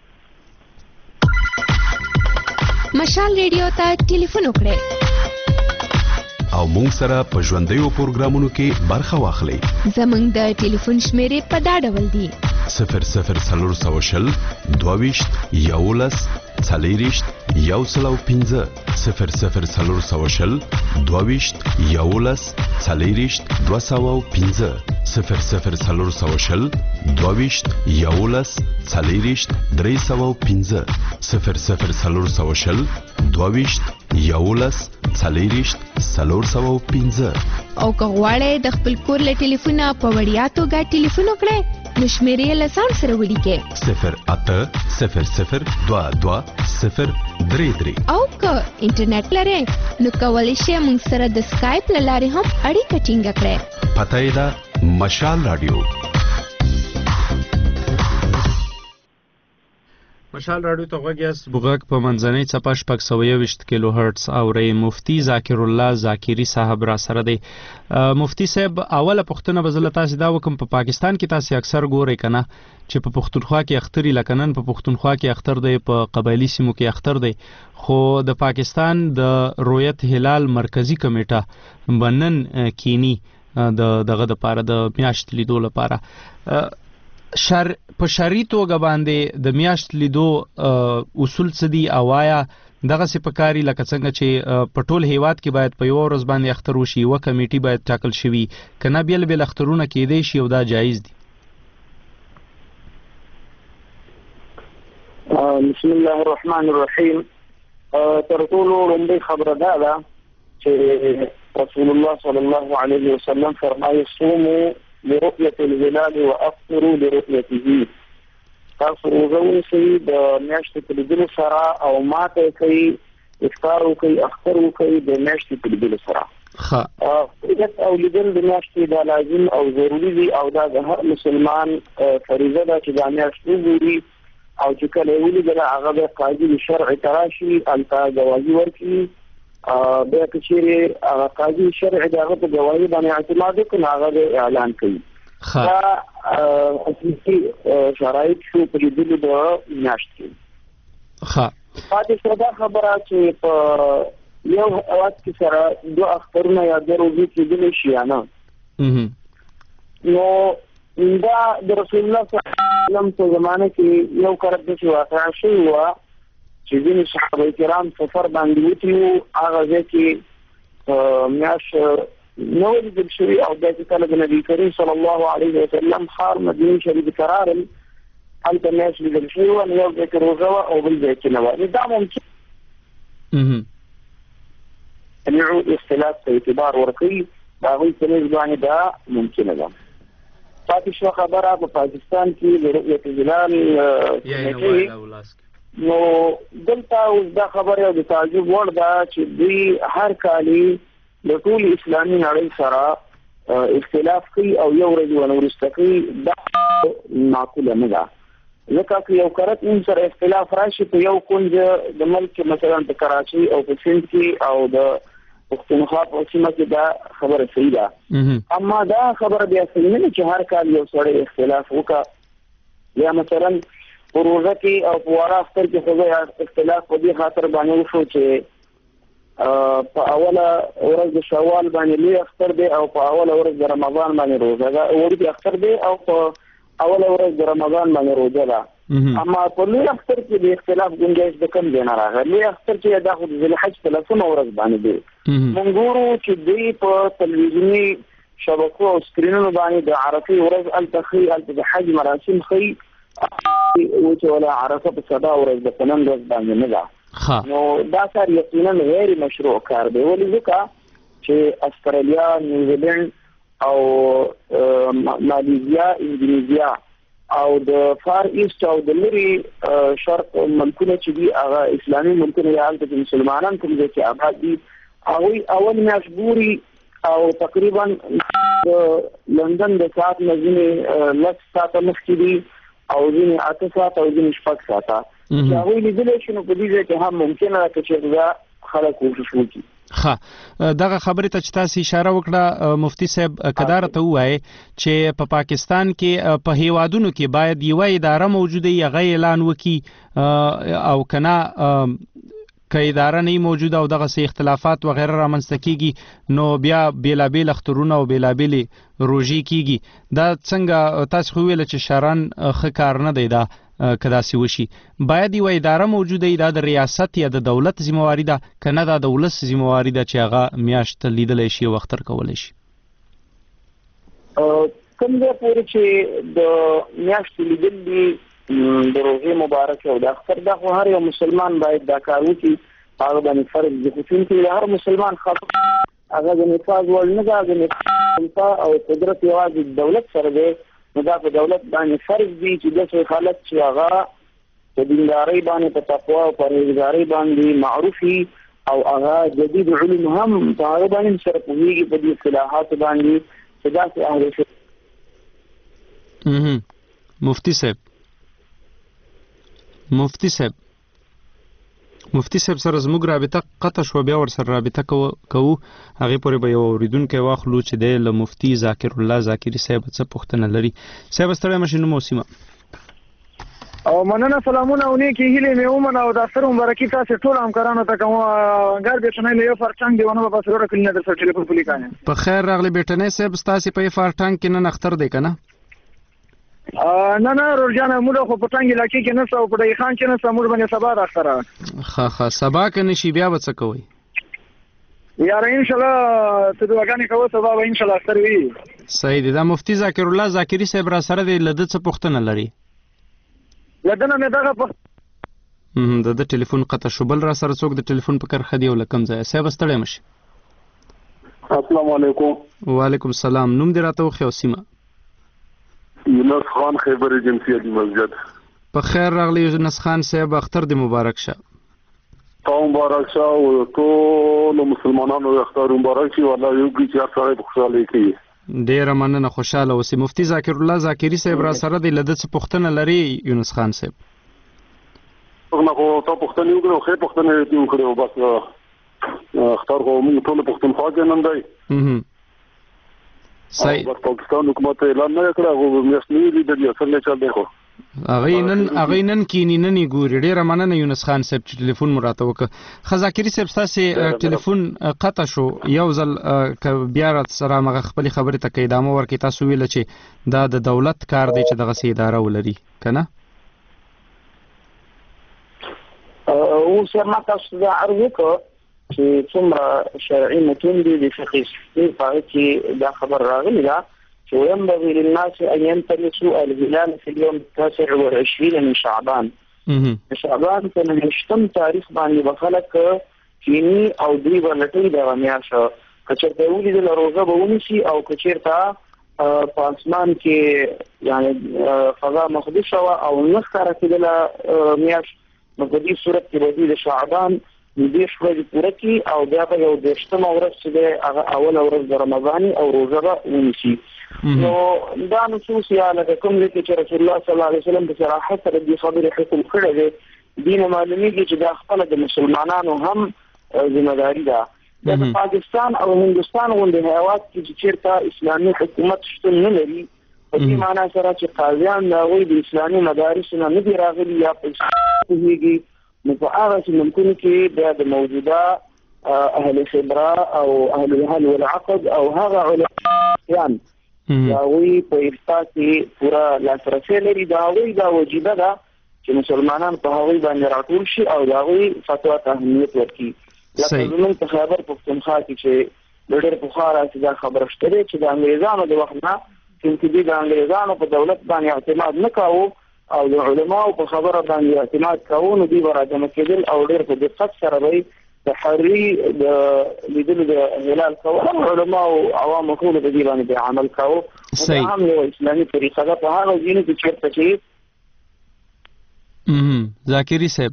مشال ریډیو ته ټلیفون وکړئ او مونږ سره په ژوندیو پروګرامونو کې برخه واخلئ. زمونږ د ټلیفون شمیرې په دا ډول دي: صفر صفر څلور سوه شل دوه ویشت یولس څلېرویشت یو سل او پنځه صفر صفر څلور سوه شل دوه ویشت یولس څلېرویشت دوه سوه او پنځه صفر صفر څلور سوه شل دوه ویشت یولس څلېرویشت درې سوه او پنځه صفر صفر څلور سوه شل دوه ویشت یولس څلېرویشت څلور سوه او پنځه. او که غواړئ د خپل کور له ټلیفونه په وړیا توګه ټلیفون وکړئ نو شمیرې له ځان سره ولیکئ: صفر اته صفر صفر دوه دوه صفر درې درې. او که انټرنیټ لرئ نو کولی شئ موږ سره د سکایپ له لارې هم اړیکه ټینګه کړئ. پته یې ده مشال راډیو. مشال راډیو ته غوږ یاست. غږ په منځنۍ څپه شپږ سوه یوویشت کیلو هرټز اورئ. مفتی ذاکر الله ذاکري صاحب را سره دی. مفتی صاحب اوله پوښتنه به زه له تاسې دا وکړم، په پاکستان کې تاسې اکثر ګورئ که نه چې په پښتونخوا کې اختر یې لکه نن په پښتونخوا کې اختر دی، په قبایلي سیمو کې اختر دی، خو د پاکستان د رویت هلال مرکزی کمیټه به نن کینی د دغه د پاره د میاشت لیدو لپاره شر په شرعي توګه باندې د میاشت لیدو اصول څه دي او آیا دغه څه پکاري لکه څنګه چې په ټول هیواد کې باید په یو ورځ باندې اختر وشي او کمیټي باید ټاکل شي کنه بیل بیل اخترونه کېدای شي او دا جایز دي؟ بسم الله الرحمن الرحیم. تر ټولو لومړی خبره دا ده چې رسول الله صلی الله علیه وسلم فرمایي صوموا لرؤية الهلال وافطروا لرؤيته. تاسو روزه ونیسئ د میاشتې په لیدلو سره او ماته کوي افطار وکړئ اختر وکړئ د میاشتې په لیدلو سره. ښه او لیدل د میاشتې دا لازم او ضروري دي او دا د هر مسلمان فریضه ده چې دا میاشت وګوري او چې کله یې ولیدله هغه به قاضي د شرع ته راشي هلته ګواهي ورکړي بیا که چیرې هغه قاضي شرع د هغه په ګواهي باندې اعتماد وکړي نو هغه به اعلان کوي. دا اصلي شرایط شو په لیدلو د میاشت کې. ښه پاتې شوه دا خبره چې په یو هېواد کې سره دوه اخترونه یا دوه روزې کېدلی شي یا نه، نو دا د رسول الله صلی الله علیه وسلم په زمانه کې یو کرت داسې واقعه شوې وه چې ځینې صحابه کرام سفر باندې وتلي وو، هغه ځای کې میاشت نو لیدل شوي او بیا چې کله د نبي کریم صلی الله علیه وسلم ښار مدینې شریف ته راغلل هلته میاشت لیدل شوې وه، نو یو ځای کې روژه وه او بل ځای کې نه وه. دا ممکن جميع اختلاف ته اعتبار ورکوي د هغوی په نسبت باندې دا ممکنه ده. پاتې شوه خبره په پاکستان کې د رؤیت الهلال نو دلته اوس دا خبره یو د تعجب وړ ده چې دوی هر کالي د ټول اسلامي نړۍ سره اختلاف کوي او یو ورځ ونه وروسته کوي. دا معقوله نه ده، ځکه که یو کرت موږ سره اختلاف راشي په یو کونج د ملک مثلا په کراچۍ او په سند کې او د پښتونخوا په سیمه کې دا خبره صحیح ده، اما دا خبره بیا صحیح نه ده چې هر کال یو سړی اختلاف وکړه. یا مثلا په روژه کې او په واره اختر کې خو اختلاف په دې خاطر باندې وشو چې په اوله ورځ د شوال باندې لوی اختر دی او په اوله ورځ د رمضان باندې روژه ده، وړوکی اختر دی او په اوله ورځ د رمضان باندې روژه ده. اما په لوی اختر کې د اختلاف گنجائش د کم ځای نه راغی. لوی اختر چې دا خو د ذوالحج په لسمه ورځ باندې دی. موږ ګورو چې دوی په تلویزیوني شبکو او سکرینونو باندې د عرفې ورځ هلته ښیي، هلته د حج مراسم ښیي، و چې ولا عرفه په سبا ورځ د په نن ورځ باندې نه ده. نو دا کار یقینا غیر مشروع کار دی. ولې ځکه چې استرالیا، نیوزیلینډ او مالیزیا، اندونیزیا او د فار ایست او د لري شرق ملکونه چې دي هغه اسلامي ملکونه یا هلته چې مسلمانان کوم ځای کې آباد دي هغوی اول میاشت ګوري او تقریبا د لندن د ساعت نه ځینې لس ساعته مخکې دي او ځینې اته ساعته او ځینې شپږ ساعته چې هغوی لیدلی شي نو په دې ځای کې هم ممکنه ده چې دا خلک کوشش وکړي. ښه دغه خبرې ته چې تاسو اشاره وکړه مفتي صاحب که راته ووایي چې په پاکستان کې په هیوادونو کې باید یوه اداره موجوده وي هغه اعلان وکړي او که نه که اداره نه موجوده او دغسې اختلافات وغیره رامنځته کېږي نو بیا بېلابېل اخترونه او بېلابېلې روژې کېږي. دا څنګه تاسو خو وویله چې شرعاً ښه کار نه دی دا که داسې وشي. باید یوه اداره موجوده وي، دا د ریاست یا د دولت ذمهواري ده که نه دا د ولس ذمهواري ده چې هغه میاشت لیدلی شي او اختر کولی شي؟ کوم ځای پورې چې د میاشتې لیدل دي د روژې مبارکې او د اختر دا خو هر یو مسلمان باید دا کار وکړي، هغه باندې فرض دي. خو چونکې د هر مسلمان خبر هغه د نفاذ وړ نه ده، د نفاذ او قدرت یوازې د دولت سره دی، نو دا په دولت باندې فرض دي چې داسې خلک چې هغه په دیندارۍ باندې په تقوا او پرهیزګارۍ باندې معروف وي او هغه جدید علم هم په هغه باندې سره پوهېږي په دې اصطلاحاتو باندې چې داسې اهل شي. مفتي صاحب مفتي صاحب مفتي صاحب سره زموږ رابطه قطع شوه، بیا ورسره رابطه کوو هغې پورې به یو اورېدونکی واخلو چې دی له مفتي ذاکر الله ذاکري صاحب څه پوښتنه لري. صاحب ستړی مه شئ، نوم او سیمه. او مننه سلامونه او نیکی هیله مې ومنه او د اختر مبارکي تاسو ټول همکارانو ته کوم ګر بیٹنه مې یو فرچنګ دیونه په سره کلینه در سره ټلیفون پلی کانه په خیر راغلی بیٹنه صاحب تاسو په فرټنګ کې نه اختر دی کنه نه نه رورجانه موږ خو په ټنګ علاقې کې نه سو په دای خان کې نه سمور باندې سبا راخره ها ها سبا کنه شي بیا وڅ کوي یار ان شاء الله ته دغه کوو سبا به ان شاء الله اختر وي صحیح دی دا مفتی ذاکر الله ذاکری صاحب را سره دی لده څه پوښتنه لري لدنه مې دغه په هم د ټلیفون قطع شو بل را سره څوک د ټلیفون په کار خدي ول کم ځای صاحب ستړی مشي السلام علیکم وعلیکم السلام نوم دې راته خو سیمه یونس خان خیبر ایجنسی دی مسجد په خیر راغلی یونس خان صاحب اختر دې مبارک شه تا مبارک شه او ټول مسلمانانو اختر مبارک شي والله یو کی چې سره خوشاله کی ډیر مننه خوشاله اوسې مفتی ذاکر الله ذاکری صاحب را سره دی لده څه پوښتنه لري یونس خان صاحب څنګه خو تا پوښتنه وکړو خې پوښتنه یې وکړو بس اختر خو موږ ټول پښتونخوا کې نن دی هم صحیح بس پاکستان حکومت اعلان نه کړو هغه میاشتې دی د څنګه چل دی خو اغه نن اغه نن کینی نن ګوري ډیره مننه یونس خان صاحب چې ټلیفون مراته وک خزاکری صاحب تاسو ټلیفون قطع شو یو ځل بیا رات سره مغه خپل خبره ته کیدامه ورکې تاسو ویل چې دا د دولت کار دی چې دغه سي اداره ولري کنه او سمه تاسو دا ارزو چې څومره شرعي متون دي د فقه په کې دا خبر راغلی دا وينبغي للناس أن ينتمسوا الهلال في اليوم التاسع والعشرين من شعبان. شعبان كان هشتم تاريخ باندې بخلق چینی او دوی ولټي دا میاشا کچرته ولې د روزه به ونشي او کچرته په اسمان کې یعنی فضا مقدس او نخره کېدل میاش په دې صورت کې د شعبان دې شوي پوره کی او بیا به یو دشتم ورځ چې هغه اول ورځ د رمضان او روزه به ونشي نو دا نصوص یا لکه کوم چې رسول الله صلی الله علیه وسلم په صراحت سره دې خبرې حکم کړی دی دین معلومیږي چې دا خپل د مسلمانانو هم ذمہداري ده د پاکستان او هندستان غونډه هیواد کې چې چیرته اسلامي حکومت شتون نه لري په دې معنی سره چې قاضیان دا وایي د اسلامي مدارس نه نه دی راغلي یا په هیږي نو په هغه چې ممکن کې بیا د موجوده اهل خبره او اهل الحل والعقد او هغه علماء دا وی په ارتباط کې پورا لاسرسي لري دا وی دا وجيبه ده چې مسلمانان په هغه باندې راټول شي او دا وی فتوا ته اهمیت ورکړي لکه زموږ په خبر پښتونخوا کې چې ډېر په خارا چې دا خبره شته چې د انګريزانو د وخت نه چې د انګريزانو په دولت باندې اعتماد نه کاوه او د علماو په خبره باندې اعتماد کاوه نو دوی راځم کېدل او ډېر په دقت سره وی تحري د لیدل د هلال کول علماء او عوام ټول د دې باندې عمل کاوه دا هم یو اسلامي طریقه ده په هغه ځینې کې چې چې ام ذاکری صاحب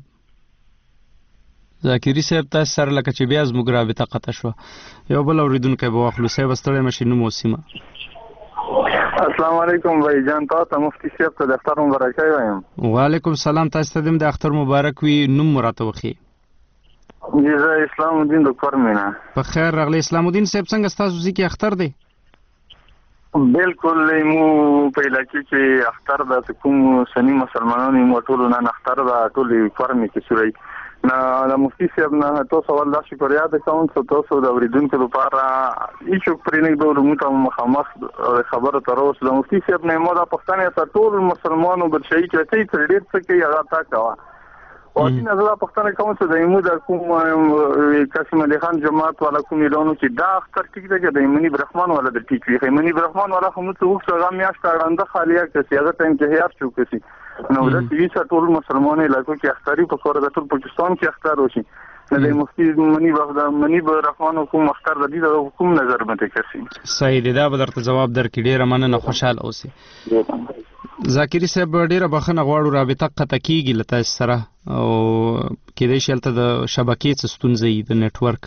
ذاکری صاحب تاسو سره لکه چې بیا زموږ رابطه قطع شو یو بل اوریدونکو به واخلو صاحب ستړی مشي نو موسمه السلام علیکم بھائی جان تاسو مفتی صاحب ته د اختر مبارک وایم وعلیکم السلام تاسو ته د اختر مبارک وي نوم مراته وخی جزا اسلام الدین ډاکټر مینا په خیر راغلی اسلام الدین صاحب څنګه تاسو ځکه اختر دی بالکل مو په علاقې کې اختر د کوم سنی مسلمانانو مو ټول نه اختر د ټول فرمې کې شوی نه د مفتی صاحب نه تاسو سوال دا شکریا ده کوم چې تاسو د اوریدونکو لپاره هیڅ پرې نه ډول مو ته مخامخ خبره تر اوسه د مفتی صاحب نه مو د پښتنې ته ټول مسلمانانو برشي کې ته ډېر څه کې هغه تا کاوه او چې نظر پښتنه کوم څه د ایمو د کوم قاسم علي خان جماعت والا کوم اعلانو چې دا اختر ټیک دی د ایمنی برحمان والا د ټیک وی ایمنی برحمان والا هم څه وخت هغه میاشت اړنده خالیه کې هغه ټیم کې هيار شو کسي نو د دې ټول مسلمانانو علاقو کې اختری په کور د ټول پاکستان کې اختر وشي د مفتی منی وخت منی برحمان کوم اختر د دې حکومت نظر مته کوي صحیح دی دا به درته جواب درکړي ډیر مننه خوشاله اوسئ ذاکری صاحب ډیره بخنه غواړو رابطه قطع کیږي لته سره او کېدای شي تل د شبکې څه ستونزې د نت ورک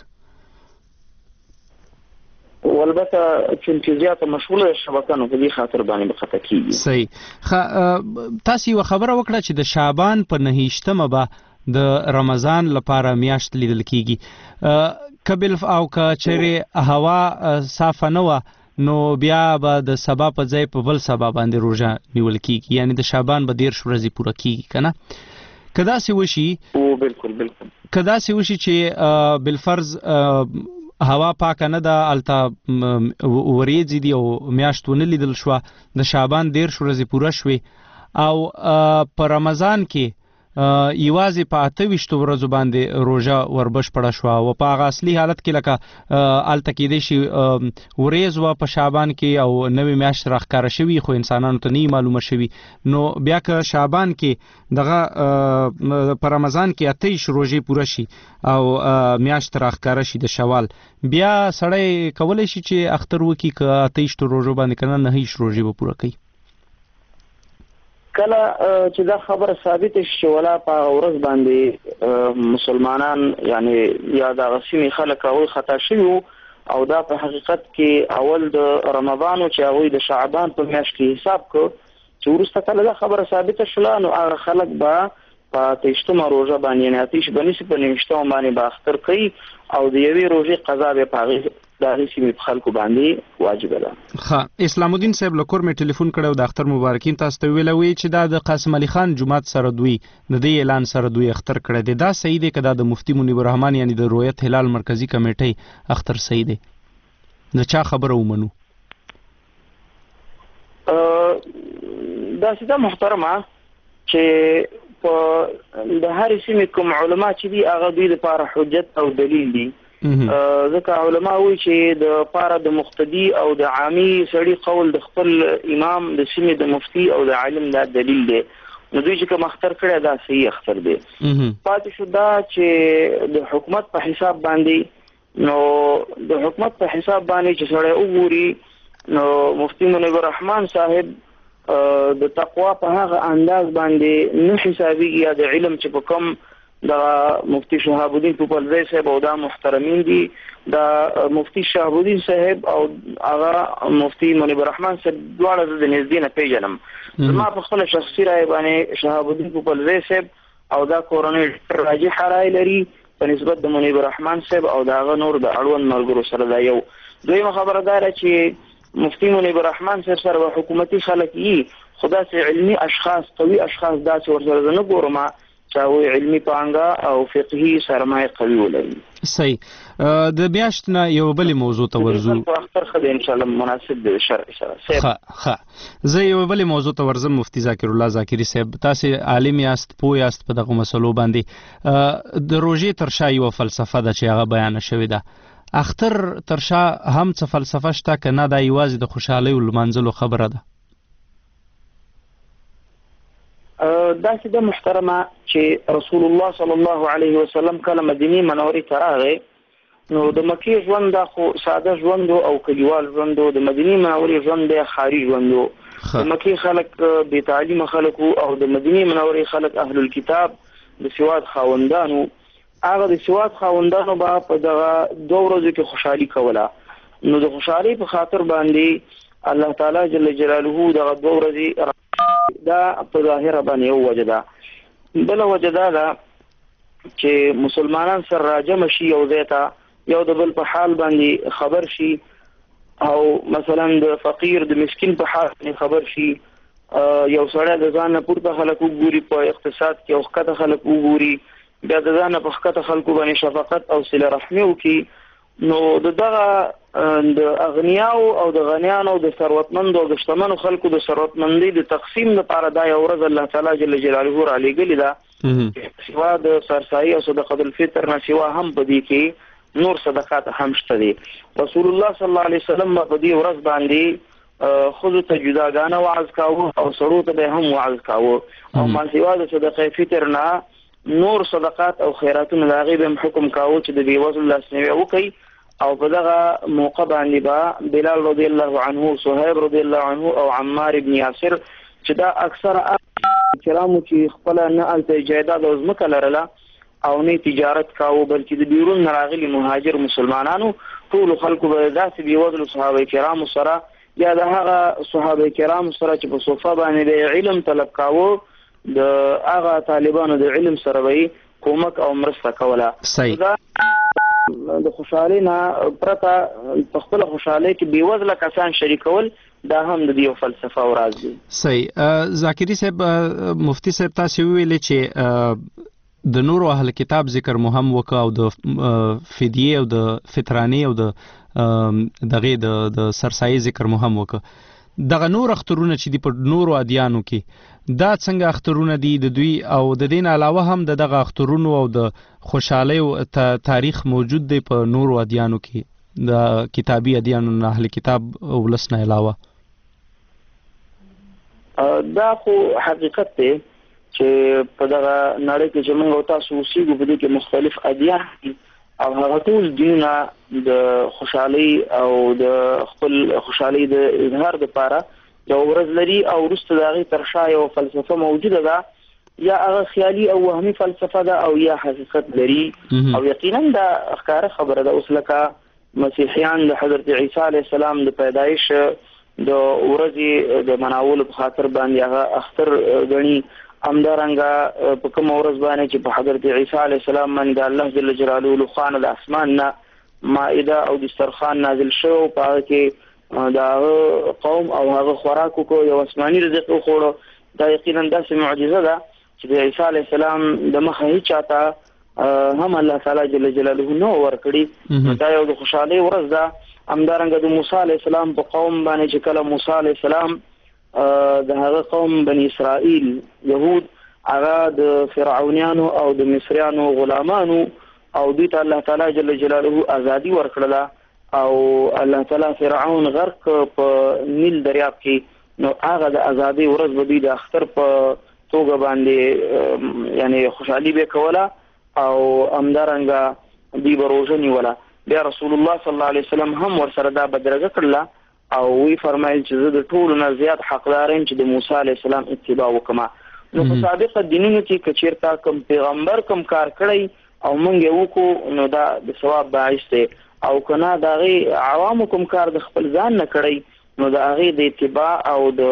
والبته چې زیاته مشغوله شبکه نو په دې خاطر باندې قطع کیږي صحیح تاسو یو خبره وکړه چې د شعبان په نهشتمه به د رمضان لپاره میاشت لیدل کیږي کبل او کچره هوا صاف نه و نو بیا به د سبا په ځای په بل سبا باندې روژه نیول کیږي، یعنی د شعبان به دېرش ورځې پوره کیږي که نه؟ که داسې وشي او بالکل بالکل که داسې وشي چې بالفرض هوا پاکه نه ده، هلته وریځې دي او میاشت ونه لیدل شوه، د شعبان دېرش ورځې پوره شوې او په رمضان کې یوازې په اته ویشتو ورځو باندې روژه وربشپړه شوه او په هغه اصلي حالت کې لکه هلته کیدای شي وریځ وه په شعبان کې او نوې میاشت راښکاره شوي خو انسانانو ته نه وي معلومه شوي، نو بیا که شعبان کې دغه په رمضان کې اته ویشت روژې پوره شي او میاشت راښکاره شي د شوال، بیا سړی کولی شي چې اختر وکړي که اته ویشتو روژو باندې که نه نهه ویشت روژې به پوره کوي؟ کله چې دا خبره ثابت شي چې ولا په ورځ باندې مسلمانان یعنی یا د غسیمي خلک او خطا شوی او دا په حقیقت کې اول د رمضان او چې هغه د شعبان په میاشت کې حساب کو چې ورسته کله دا خبره ثابت شوه نو هغه خلک به په تیشتمه روژه باندې نه اتیش بنسي په نوشتمه باندې به اختر کوي او د یوې روژې قضا به په دا هیڅ په خلکو باندې واجب ده. ښه، اسلام الدین صاحب له کور مې ټلیفون کړی او د اختر مبارکین تاسو ته ویلی وی چې دا د قاسم علي خان جومات سره دوی د دې اعلان سره دوی اختر کړی دی، دا صحیح دی که دا د مفتي منیب الرحمن یعنی د رویت هلال مرکزي کمیټۍ اختر صحیح دی؟ د چا خبره ومنو؟ داسې ده محترمه چې په د هرې سیمې کوم علما چې دي هغه دوی دپاره حجت او دلیل دي، ځکه علما وایي چې د پاره د مقتدي او د عامي سړي قول د خپل امام د سیمې د مفتي او د عالم دا دلیل دی، نو دوی چې کوم اختر کړی دا صحیح اختر دی. پاتې شو دا چې د حکومت په حساب باندې، نو د حکومت په حساب باندې چې سړی وګوري نو مفتي منیب الرحمن صاحب د تقوا په هغه انداز باندې نه حسابېږي یا د علم چې په کوم دا مفتی شهاب الدین پوپلزی صاحب او دا محترمین دي، دا مفتی شهاب الدین صاحب او هغه مفتی منیب الرحمن صاحب دواړه د نږدې نه پیژنم، زما په خپله شخصي رایه باندې شهاب الدین پوپلزی صاحب او دا کورنۍ راجحه رایه لري په نسبت د منیب الرحمن صاحب او د هغه نور د اړوند ملګرو سره. دا یو دویمه خبره دا ده چې مفتی منیب الرحمن صاحب سره به حکومتي خلک یي، خو داسې علمي اشخاص قوي اشخاص داسې ورسره زه نه ګورم چاوی علمی پانګه او فقهي سرمایه قوي ولري. صحیح. د میاشت نه یو بل موضوع ته ورځو. اختر خدای ان شاء الله مناسب دی شرع سره. ښه ښه زه یو بل موضوع ته ورځم مفتی ذاکر الله ذاکری صاحب، تاسو عالم یاست، پوه یاست په دغه مسلو باندې. د روژې تر شا یوه فلسفه ده چې هغه بیانه شوې ده، اختر تر شا هم څه فلسفه شته که نه دا یوازې د خوشحالۍ او لمانځلو خبره ده؟ داسې د محترمه چې رسول الله صلی الله علیه وسلم کله مدینې منورې ته راغی نو د مکې ژوند دا خو ساده ژوند او کلیوال ژوند، د مدینې منورې ژوند دی ښاري ژوند، د مکې خلک بې تعلیمه خلک او د مدینې منورې خلک اهل الکتاب د سواد خاوندانو، هغه د سواد خاوندانو به په دغه دوه ورځو کې خوشحالي کوله، نو د خوشحالۍ په خاطر باندې الله تعالی جل جلاله دغه دوه ورځې دا په ظاهره باندې یو وجه ده. بله وجه دا ده چې مسلمانان سره راجمع شي یو ځای ته، یو د بل په حال باندې خبر شي او مثلا د فقیر د مسکین په حال باندې خبر شي، یو سړی د ځان نه پورته خلک وګوري په اقتصاد کې او ښکته خلک وګوري، بیا د ځان نه په ښکته خلکو باندې شفقت او صله رحمي وکړي، نو د دغه د اغنیاو او د غنیانو د ثروتمندو او د شتمنو خلکو د ثروتمندۍ د تقسیم لپاره دا یو ورځ الله تعالی جل جلاله را لېږلې ده، سوا د سرسایي او صدقه الفطر نه سوا هم په دې کې نور صدقات هم شته دي. رسول الله صلی الله علیه وسلم په دې ورځ باندې خود ته جداګانه وعظ کاوه او سړو ته به هم وعظ کاوه او من سوا د صدقه فطر نه نور صدقات او خیراتونه د هغې به هم حکم کاوه چې د بېوزلو لاسنیوی وکړي، او په دغه موقع باندې به بلال رضی الله عنه، صهیب رضی الله عنه او عمار ابن یاسر چې دا اکثر کرامو چې خپله نه هلته جایداد او ځمکه لرله او نه تجارت کاوه بلکې د بیرون نه راغلي مهاجر مسلمانانو ټولو خلکو به داسې بېوزلو صحابه کرامو سره یا د هغه صحابه کرامو سره چې په صفه باندې د علم طلب کاوه د هغه طالبانو د علم سره به کومک او مرسته کوله. صحیح. د خوشحالۍ نه پرته په خپل خوشحالۍ کې بېوزله کسان شریکول دا هم د دې فلسفه او راز دی. صحیح. ذاکري صاحب، مفتی صاحب تاسو ویلې چې د نورو اهل کتاب ذکر مو هم وکړ او د فدیه او د فطراني او د دغه د سرسایي ذکر مو هم وکړ. دغه نور اخترونه چې دی په نورو ادیانو کې دا څنګه اخترونه دي د دوی او د دین علاوه هم د دغه اخترونو او د خوشحالۍ او تاریخ موجود دی په نورو ادیانو کې د کتابي ادیانو نه اهل کتاب ولس نه علاوه؟ دا خو حقیقت دی چې په دغه نړۍ کې چې موږ تاسو اوسېږو په دې کې مختلف ادیان دي او هغه ټول دینونه د خوشحالۍ او د خپل خوشحالۍ د اظهار لپاره یو ورځ لري او وروسته د هغې تر شا یو فلسفه موجوده ده، یا هغه خیالي او وهمي فلسفه ده او یا حقیقت لري. او یقینا دا ښکاره خبره ده. اوس لکه مسیحیان د حضرت عیسی علیه السلام د پیدایش د ورځې د مناولو په خاطر باندې هغه اختر ګڼي. همدارنګه په کوم ورځ باندې چې په حضرت عیسی علیه السلام باندې الله جل جلاله له خوانه د اسمان نه مائده او دسترخوان نازل شو، په هغه کې د قوم او هغه خوراکو کو یو آسماني رزق وخوړو. دا یقینا داسې معجزه ده چې د عیسی علیه السلام د مخه هیڅ چاته هم الله تعالی جل جلاله نو ورکړي. دا یو د خوشحالۍ ورځ ده. همدارنګه د موسی علیه السلام په قوم باندې چې کله موسی علیه السلام د هغه قوم بني اسرائیل يهود هغه د فرعونانو او د مصریانو غلامانو او دوی ته الله تعالی جل جلاله ازادي ورکړه او الله تعالی فرعون غرق په نیل دریاب کې، نو هغه د ازادي ورځ به دوی د اختر په توګه باندې یعنی خوشحالي به کوله او همدارنګه دوی به روژه نیوله. بیا رسول الله صلی الله علیه وسلم هم ورسره دا بدرګه کړله او وی فرمایل چې زه د ټولو نه زیات حقدار یم چې د موسی علیه السلام اتباع وکړم. نو په سابقه دینونو کې که چېرته کوم پیغمبر کوم کار کړی او موږ یې وکړو نو دا د ثواب باعث دی، او که نه د هغې عوامو کوم کار د خپل ځان نه کړی نو د هغې د اتباع او د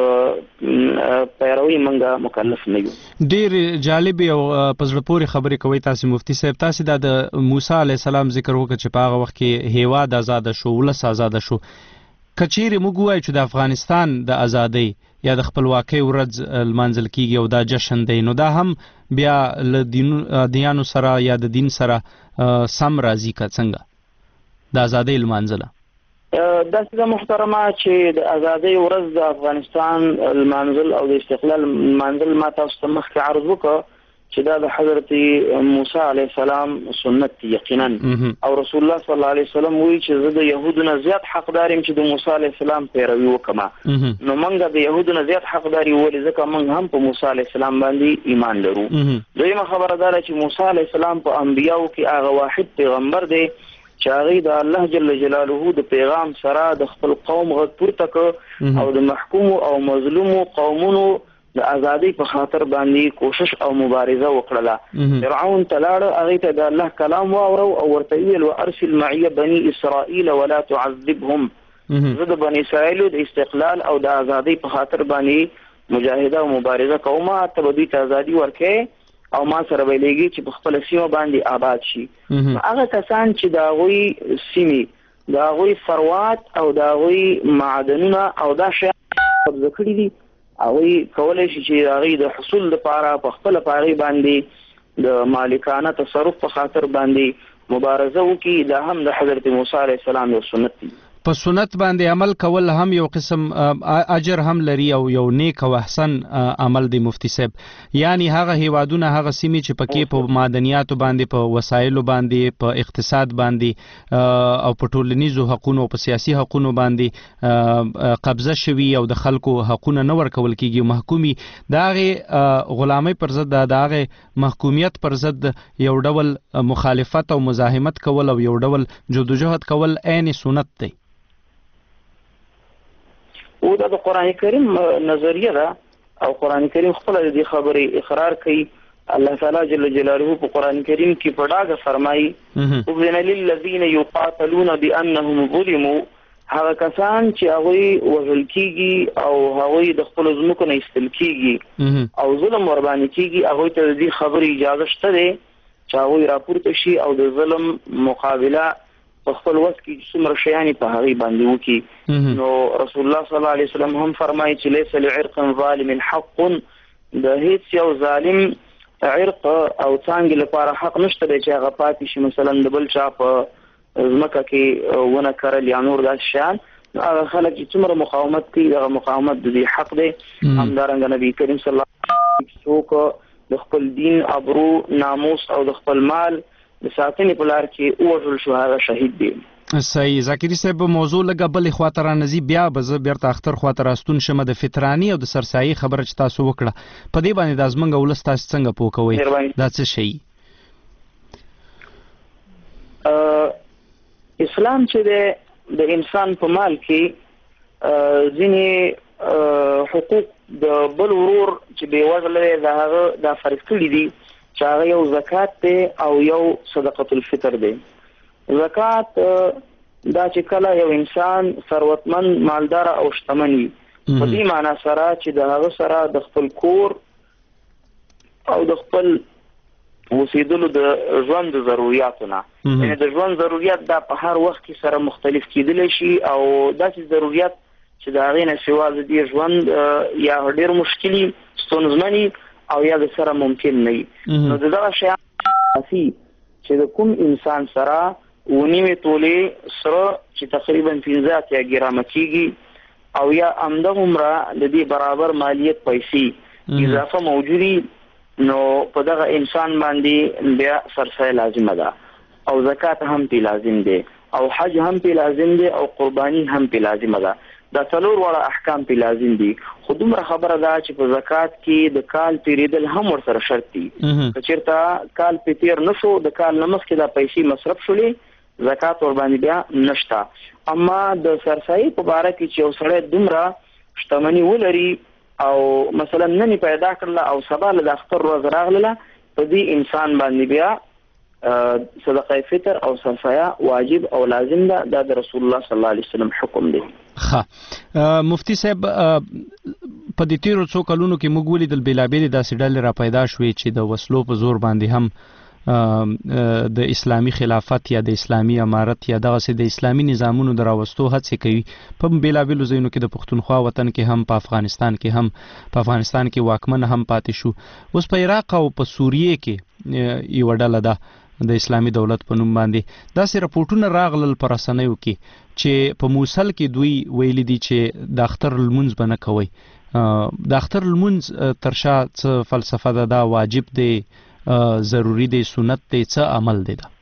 پیروي موږ مکلف نه یو. ډېر جالبې او په زړه پورې خبرې کوئ تاسې مفتي صاحب. تاسې دا د موسی علیه السلام ذکر وکړه چې په هغه وخت کې هیواد ازاده شو، ولس ازاده شو. کچېرې موږ وایو چې د افغانستان د ازادۍ یا د خپلواکۍ ورځ لمانځل کیږي او دا جشن دی، نو دا هم بیا له دیانو سره یا د دین سره سم راځي که څنګه د ازادۍ لمانځله؟ داسې ده محترمه چې د ازادۍ ورځ د افغانستان لمانځل او د استقلال لمانځل ما تاسو ته مخکې عرض وکړه چې دا د حضرت موسی علیه السلام سنت دی یقینا. او رسول الله صلی الله علیه وسلم وایي چې زه د یهودو نه زیات حقدار یم چې د موسی علیه السلام پیروي وکړم. نو موږ د یهودو نه زیات حقدار یو، ولې ځکه موږ هم په موسی علیه السلام باندې ایمان لرو. دویمه خبره دا ده چې موسی علیه السلام په انبیاو کې هغه واحد پیغمبر دی چې هغې د الله جل جلاله د پیغام سره د خپل قوم غږ پورته کړ او د محکومو او مظلومو قومونو د ازادۍ په خاطر باندې کوشش او مبارزه وکړله. فرعون ته لاړه، هغې ته د الله کلام واورو او ورته ویل وارسل معي بني اسرائیل ولا تعذبهم. زه د بني اسرائیلو د استقلال او د ازادۍ په خاطر باندې مجاهده او مبارزه کوم، ته به دوی ته ازادي ورکړې او ما سره به لیږي چې په خپله سیمه باندې آباد شي. هغه کسان چې د هغوی سیمې د هغوی ثروات او د هغوی معدنونه او دا شیان قبضه کړي دي، هغوی کولی شي چې هغوی د حصول لپاره په خپله په هغې باندې د مالکانه تصرف په خاطر باندې مبارزه وکړي. دا هم د حضرت موسی علیه السلام یو سنت دی. په سنت باندې عمل کول هم یو قسم اجر هم لري او یو نیک او احسن عمل دی مفتی صاحب. یعنی هغه هیوادونه هغه سیمې چې پکې په معدنیاتو باندې په وسایلو باندې په اقتصاد باندې او په ټولنیزو حقونو او په سیاسي حقونو باندې قبضه شوي او د خلکو حقونه نه ورکول کیږي محکومي، د هغې غلامۍ پر ضد د هغې محکومیت پر ضد یو ډول مخالفت او مزاحمت کول او یو ډول جدوجهد کول عین سنت دی. او دا د قرآن کریم نظریه ده او قرآن کریم خپل د دې خبرې اقرار کوي. الله تعالی جل جلاله په قرآن کریم کې په ډاګه فرمایي اذن للذین یقاتلون بانهم ظلموا، هغه کسان چې هغوی وژل کیږي او هغوی د خپلو ځمکو نه ایستل کیږي او ظلم ورباندې کیږي، هغوی ته د دې خبرې اجازه شته دی چې هغوی راپورته شي او د ظلم مقابله په خپل وس کې څومره شیان په هغې باندې وکړي. نو رسول الله صلی الله علیه وسلم هم فرمایي چې لیس لعرق ظالم حق، د هیڅ یو ظالم عرق او څانګې لپاره حق نشته دی چې هغه پاتې شي مثلا د بل چا په ځمکه کې ونه کرل یا نور داسې شیان. هغه خلک چې څومره مقاومت کوي دغه مقاومت د دې حق دی. همدارنګه نبی کریم صلی الله علیه وسلم څوک د خپل دین، ابرو، ناموس او د خپل مال د ساتنې په لار کې ووژل شو هغه شهید دی. صحیح. ذاکري صاحب موضوع لږه بلې خواته رانځي، بیا به زه بیرته اختر خواته راستون شم. د فطراني او د سرسایي خبره چې تاسو وکړه په دې باندې دا زموږ ولس تاسو څنګه پوه کوئ دا څه شی؟ اسلام چې دی د انسان په مال کې ځینې حقوق د بل ورور چې بې وزله دی د هغه دا فرض کړي دي چې هغه یو زکات دی او یو صدقة الفطر دی. زکات دا چې کله یو انسان ثروتمند، مالدار او شتمن وي، په دې معنا سره چې د هغه سره د خپل کور او د خپل اوسېدلو د ژوند د ضرورتونو نه، یعنی د ژوند ضرورت دا په هر وخت کې سره مختلف کېدلی شي او داسې ضرورت چې د هغې نه سوا د دې ژوند یا ډېر مشکلي، ستونزمني او یا د سره ممکن نه وي. نو د دغه شیان کافي چې د کوم انسان سره اوه نیمې تولې سره چې تقریبا پنځه اتیا ګرامه کېږي او یا همدغومره د دې برابر مالیت پیسې اضافه موجودي، نو په دغه انسان باندې بیا سرسایه لازمه ده او زکات هم پې لازم دی او حج هم پې لازم دی او قرباني هم پې لازمه ده. دا څلور واړه احکام پې لازم دي. خو دومره خبره ده چې په زکات کې د کال تېرېدل هم ورسره شرط دي. که چېرته کال پې تېر نه شو، د کال نه مخکې دا پیسې مصرف شولې، زکات ورباندې بیا نشته. اما د سرسایي په باره کې چې یو سړی دومره شتمني ولري او مثلا نن پیدا کړله او سبا له د اختر ورځ راغله، په دې انسان باندې بیا صدقه فطر او سرسایه واجب او لازم ده. دا د رسول الله صلی الله علیه وسلم حکم دی. ښه مفتی صاحب، په دې تیرو څو کلونو کې موږ ولیدل بېلابېلې داسې ډلې را پیدا شوې چې د وسلو په زور باندې هم د اسلامي خلافت یا د اسلامي امارت یا دغسې د اسلامي نظامونو د راوستو هڅې کوي. په بېلابېلو ځایونو کې د پښتونخوا وطن کې هم، په افغانستان کې هم، په افغانستان کې واکمن هم پاتې شو. اوس په عراق او په سوریې کې یوه ډله ده د اسلامي دولت په نوم باندې داسې راپورټونه راغلل په رسنیو کې چې په موصل کې دوی ویلي دي چې د اختر لمونځ به نه کوئ. د اختر لمونځ تر شا څه فلسفه ده؟ دا واجب دی، ضروری دی، سنت دی، څه عمل دی؟ دا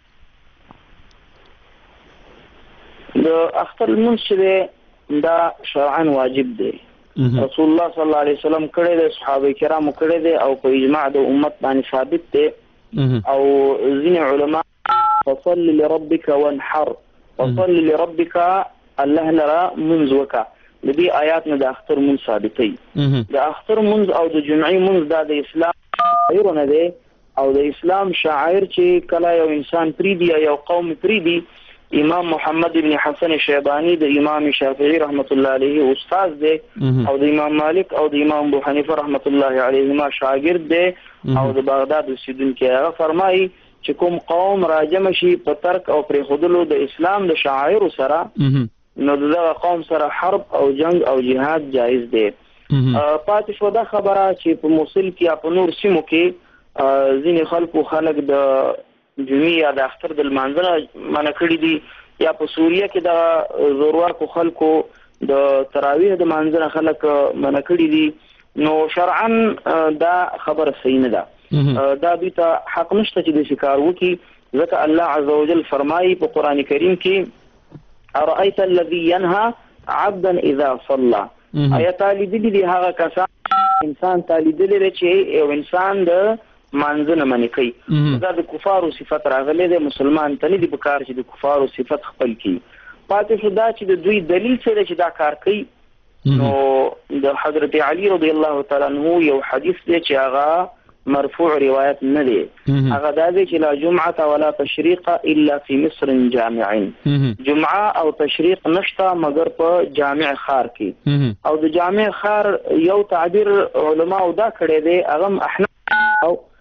د اختر لمونځ چې دی دا شرعاً واجب دی. رسول الله صلی الله علیه وسلم کړی دی، صحابه کرامو کړی دی او په اجماع د امت باندې ثابت دی. او ځینې علما فصل لربک وانحر، فصل لربک الله لرا منځ وکړه، د دې آیات نه د اختر منځ ثابتوي. د اختر منځ او د جمعې منځ دا د اسلام شعایرونه دی او د اسلام شاعر چې کله یو انسان پریدي یا یو قوم پریدي، امام محمد ابن حسن شیبانی د امام شافعی رحمت الله علیه استاد دی او د امام مالک او د امام ابو حنیفه رحمت الله علیهما شاګرد دی او د بغداد اوسیدونکی. هغه فرمایي چې کوم قوم راجم شي په ترک او پرېښودلو د اسلام د شاعر سره، نو دغه قوم سره حرب او جنگ او جهاد جایز دی. پاتې شو دا خبره چې په موصل کې یا په نور سیمو کې ځینې خلکو خلک د جمعې یا د اختر د لمانځنه منع کړي دي، یا په سوریه کې د زورواکو خلکو د تراویح د لمانځنه خلک منع کړي دي. نو شرعاً دا خبره صحیح نه ده. دا دوی ته حق نشته چې داسې کار وکړي، ځکه الله عز وجل فرمایي په قرآن کریم کې ارأیت الذي ينهى عبدا اذا صلى، آیا تا لیدلي دي هغه کسان انسان تا لیدلی دی چې یو انسان د مانځنه منې کوي؟ دا د کفارو صفت راغلی دی، مسلمان ته نه دي په کار چې د کفارو صفت خپل کړي. پاتې شو دا چې د دوی دلیل څه دی چې دا کار کوي. نو د حضرت علی رضی الله تعالی عنہ یو حدیث دی چې هغه مرفوع روایت نه دی، هغه دا دی چې لا جمعه ولا تشریق الا فی مصر جامع، جمعه او تشریق نشته مگر په جامع خار کې. او د جامع خار یو تعبیر علما او دا کړی دی، هغه احناف او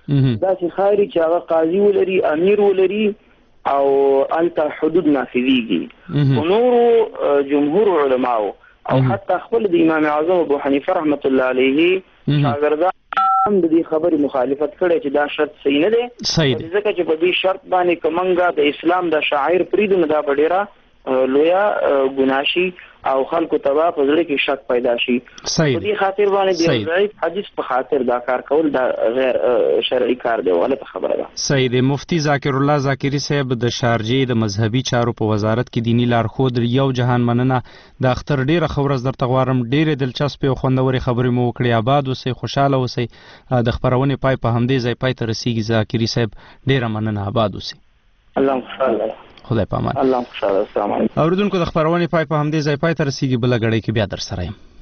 داسې خاري چې هغه قاضي ولري امیر ولري او الته حدود نافذيږي او نورو جمهور علماو او حتی خپل د امام اعظم ابو حنیفه رحمت الله علیه شاګردان هم د دې خبرې مخالفت کړي چې دا شرط صحیح نه دی ځکه چې په دې شرط باندې کومنګا د اسلام د شاعر پریدو نه دا ډیره لویا ګناشي او خلکو تبا په ځړ کې شک پیدا شي په دې خاطر باندې د ضعیف حدیث په خاطر دا کار کول دا غیر شرعي کار دی ولته خبره ده. صحیح دی. مفتی ذاکر الله ذاکری صاحب د شارجې د مذهبي چارو په وزارت کې دینی لارښود یو جهان مننه. د اختر ډیره خبره درته غواړم، ډیره دلچسپ او خوندوري خبرې مو وکړې. آباد اوسئ، خوشاله اوسئ. د خبرونې پای په همدې ځای پای ته رسیږي. ذاکری صاحب ډیره مننه، آباد اوسئ. الله خوشاله، خدای پامان. الله خوشاله. السلام علیکم. اوریدونکو د خبرونې پای په همدې ځای پای ته رسیږي. بل غړې کې بیا در سره یم.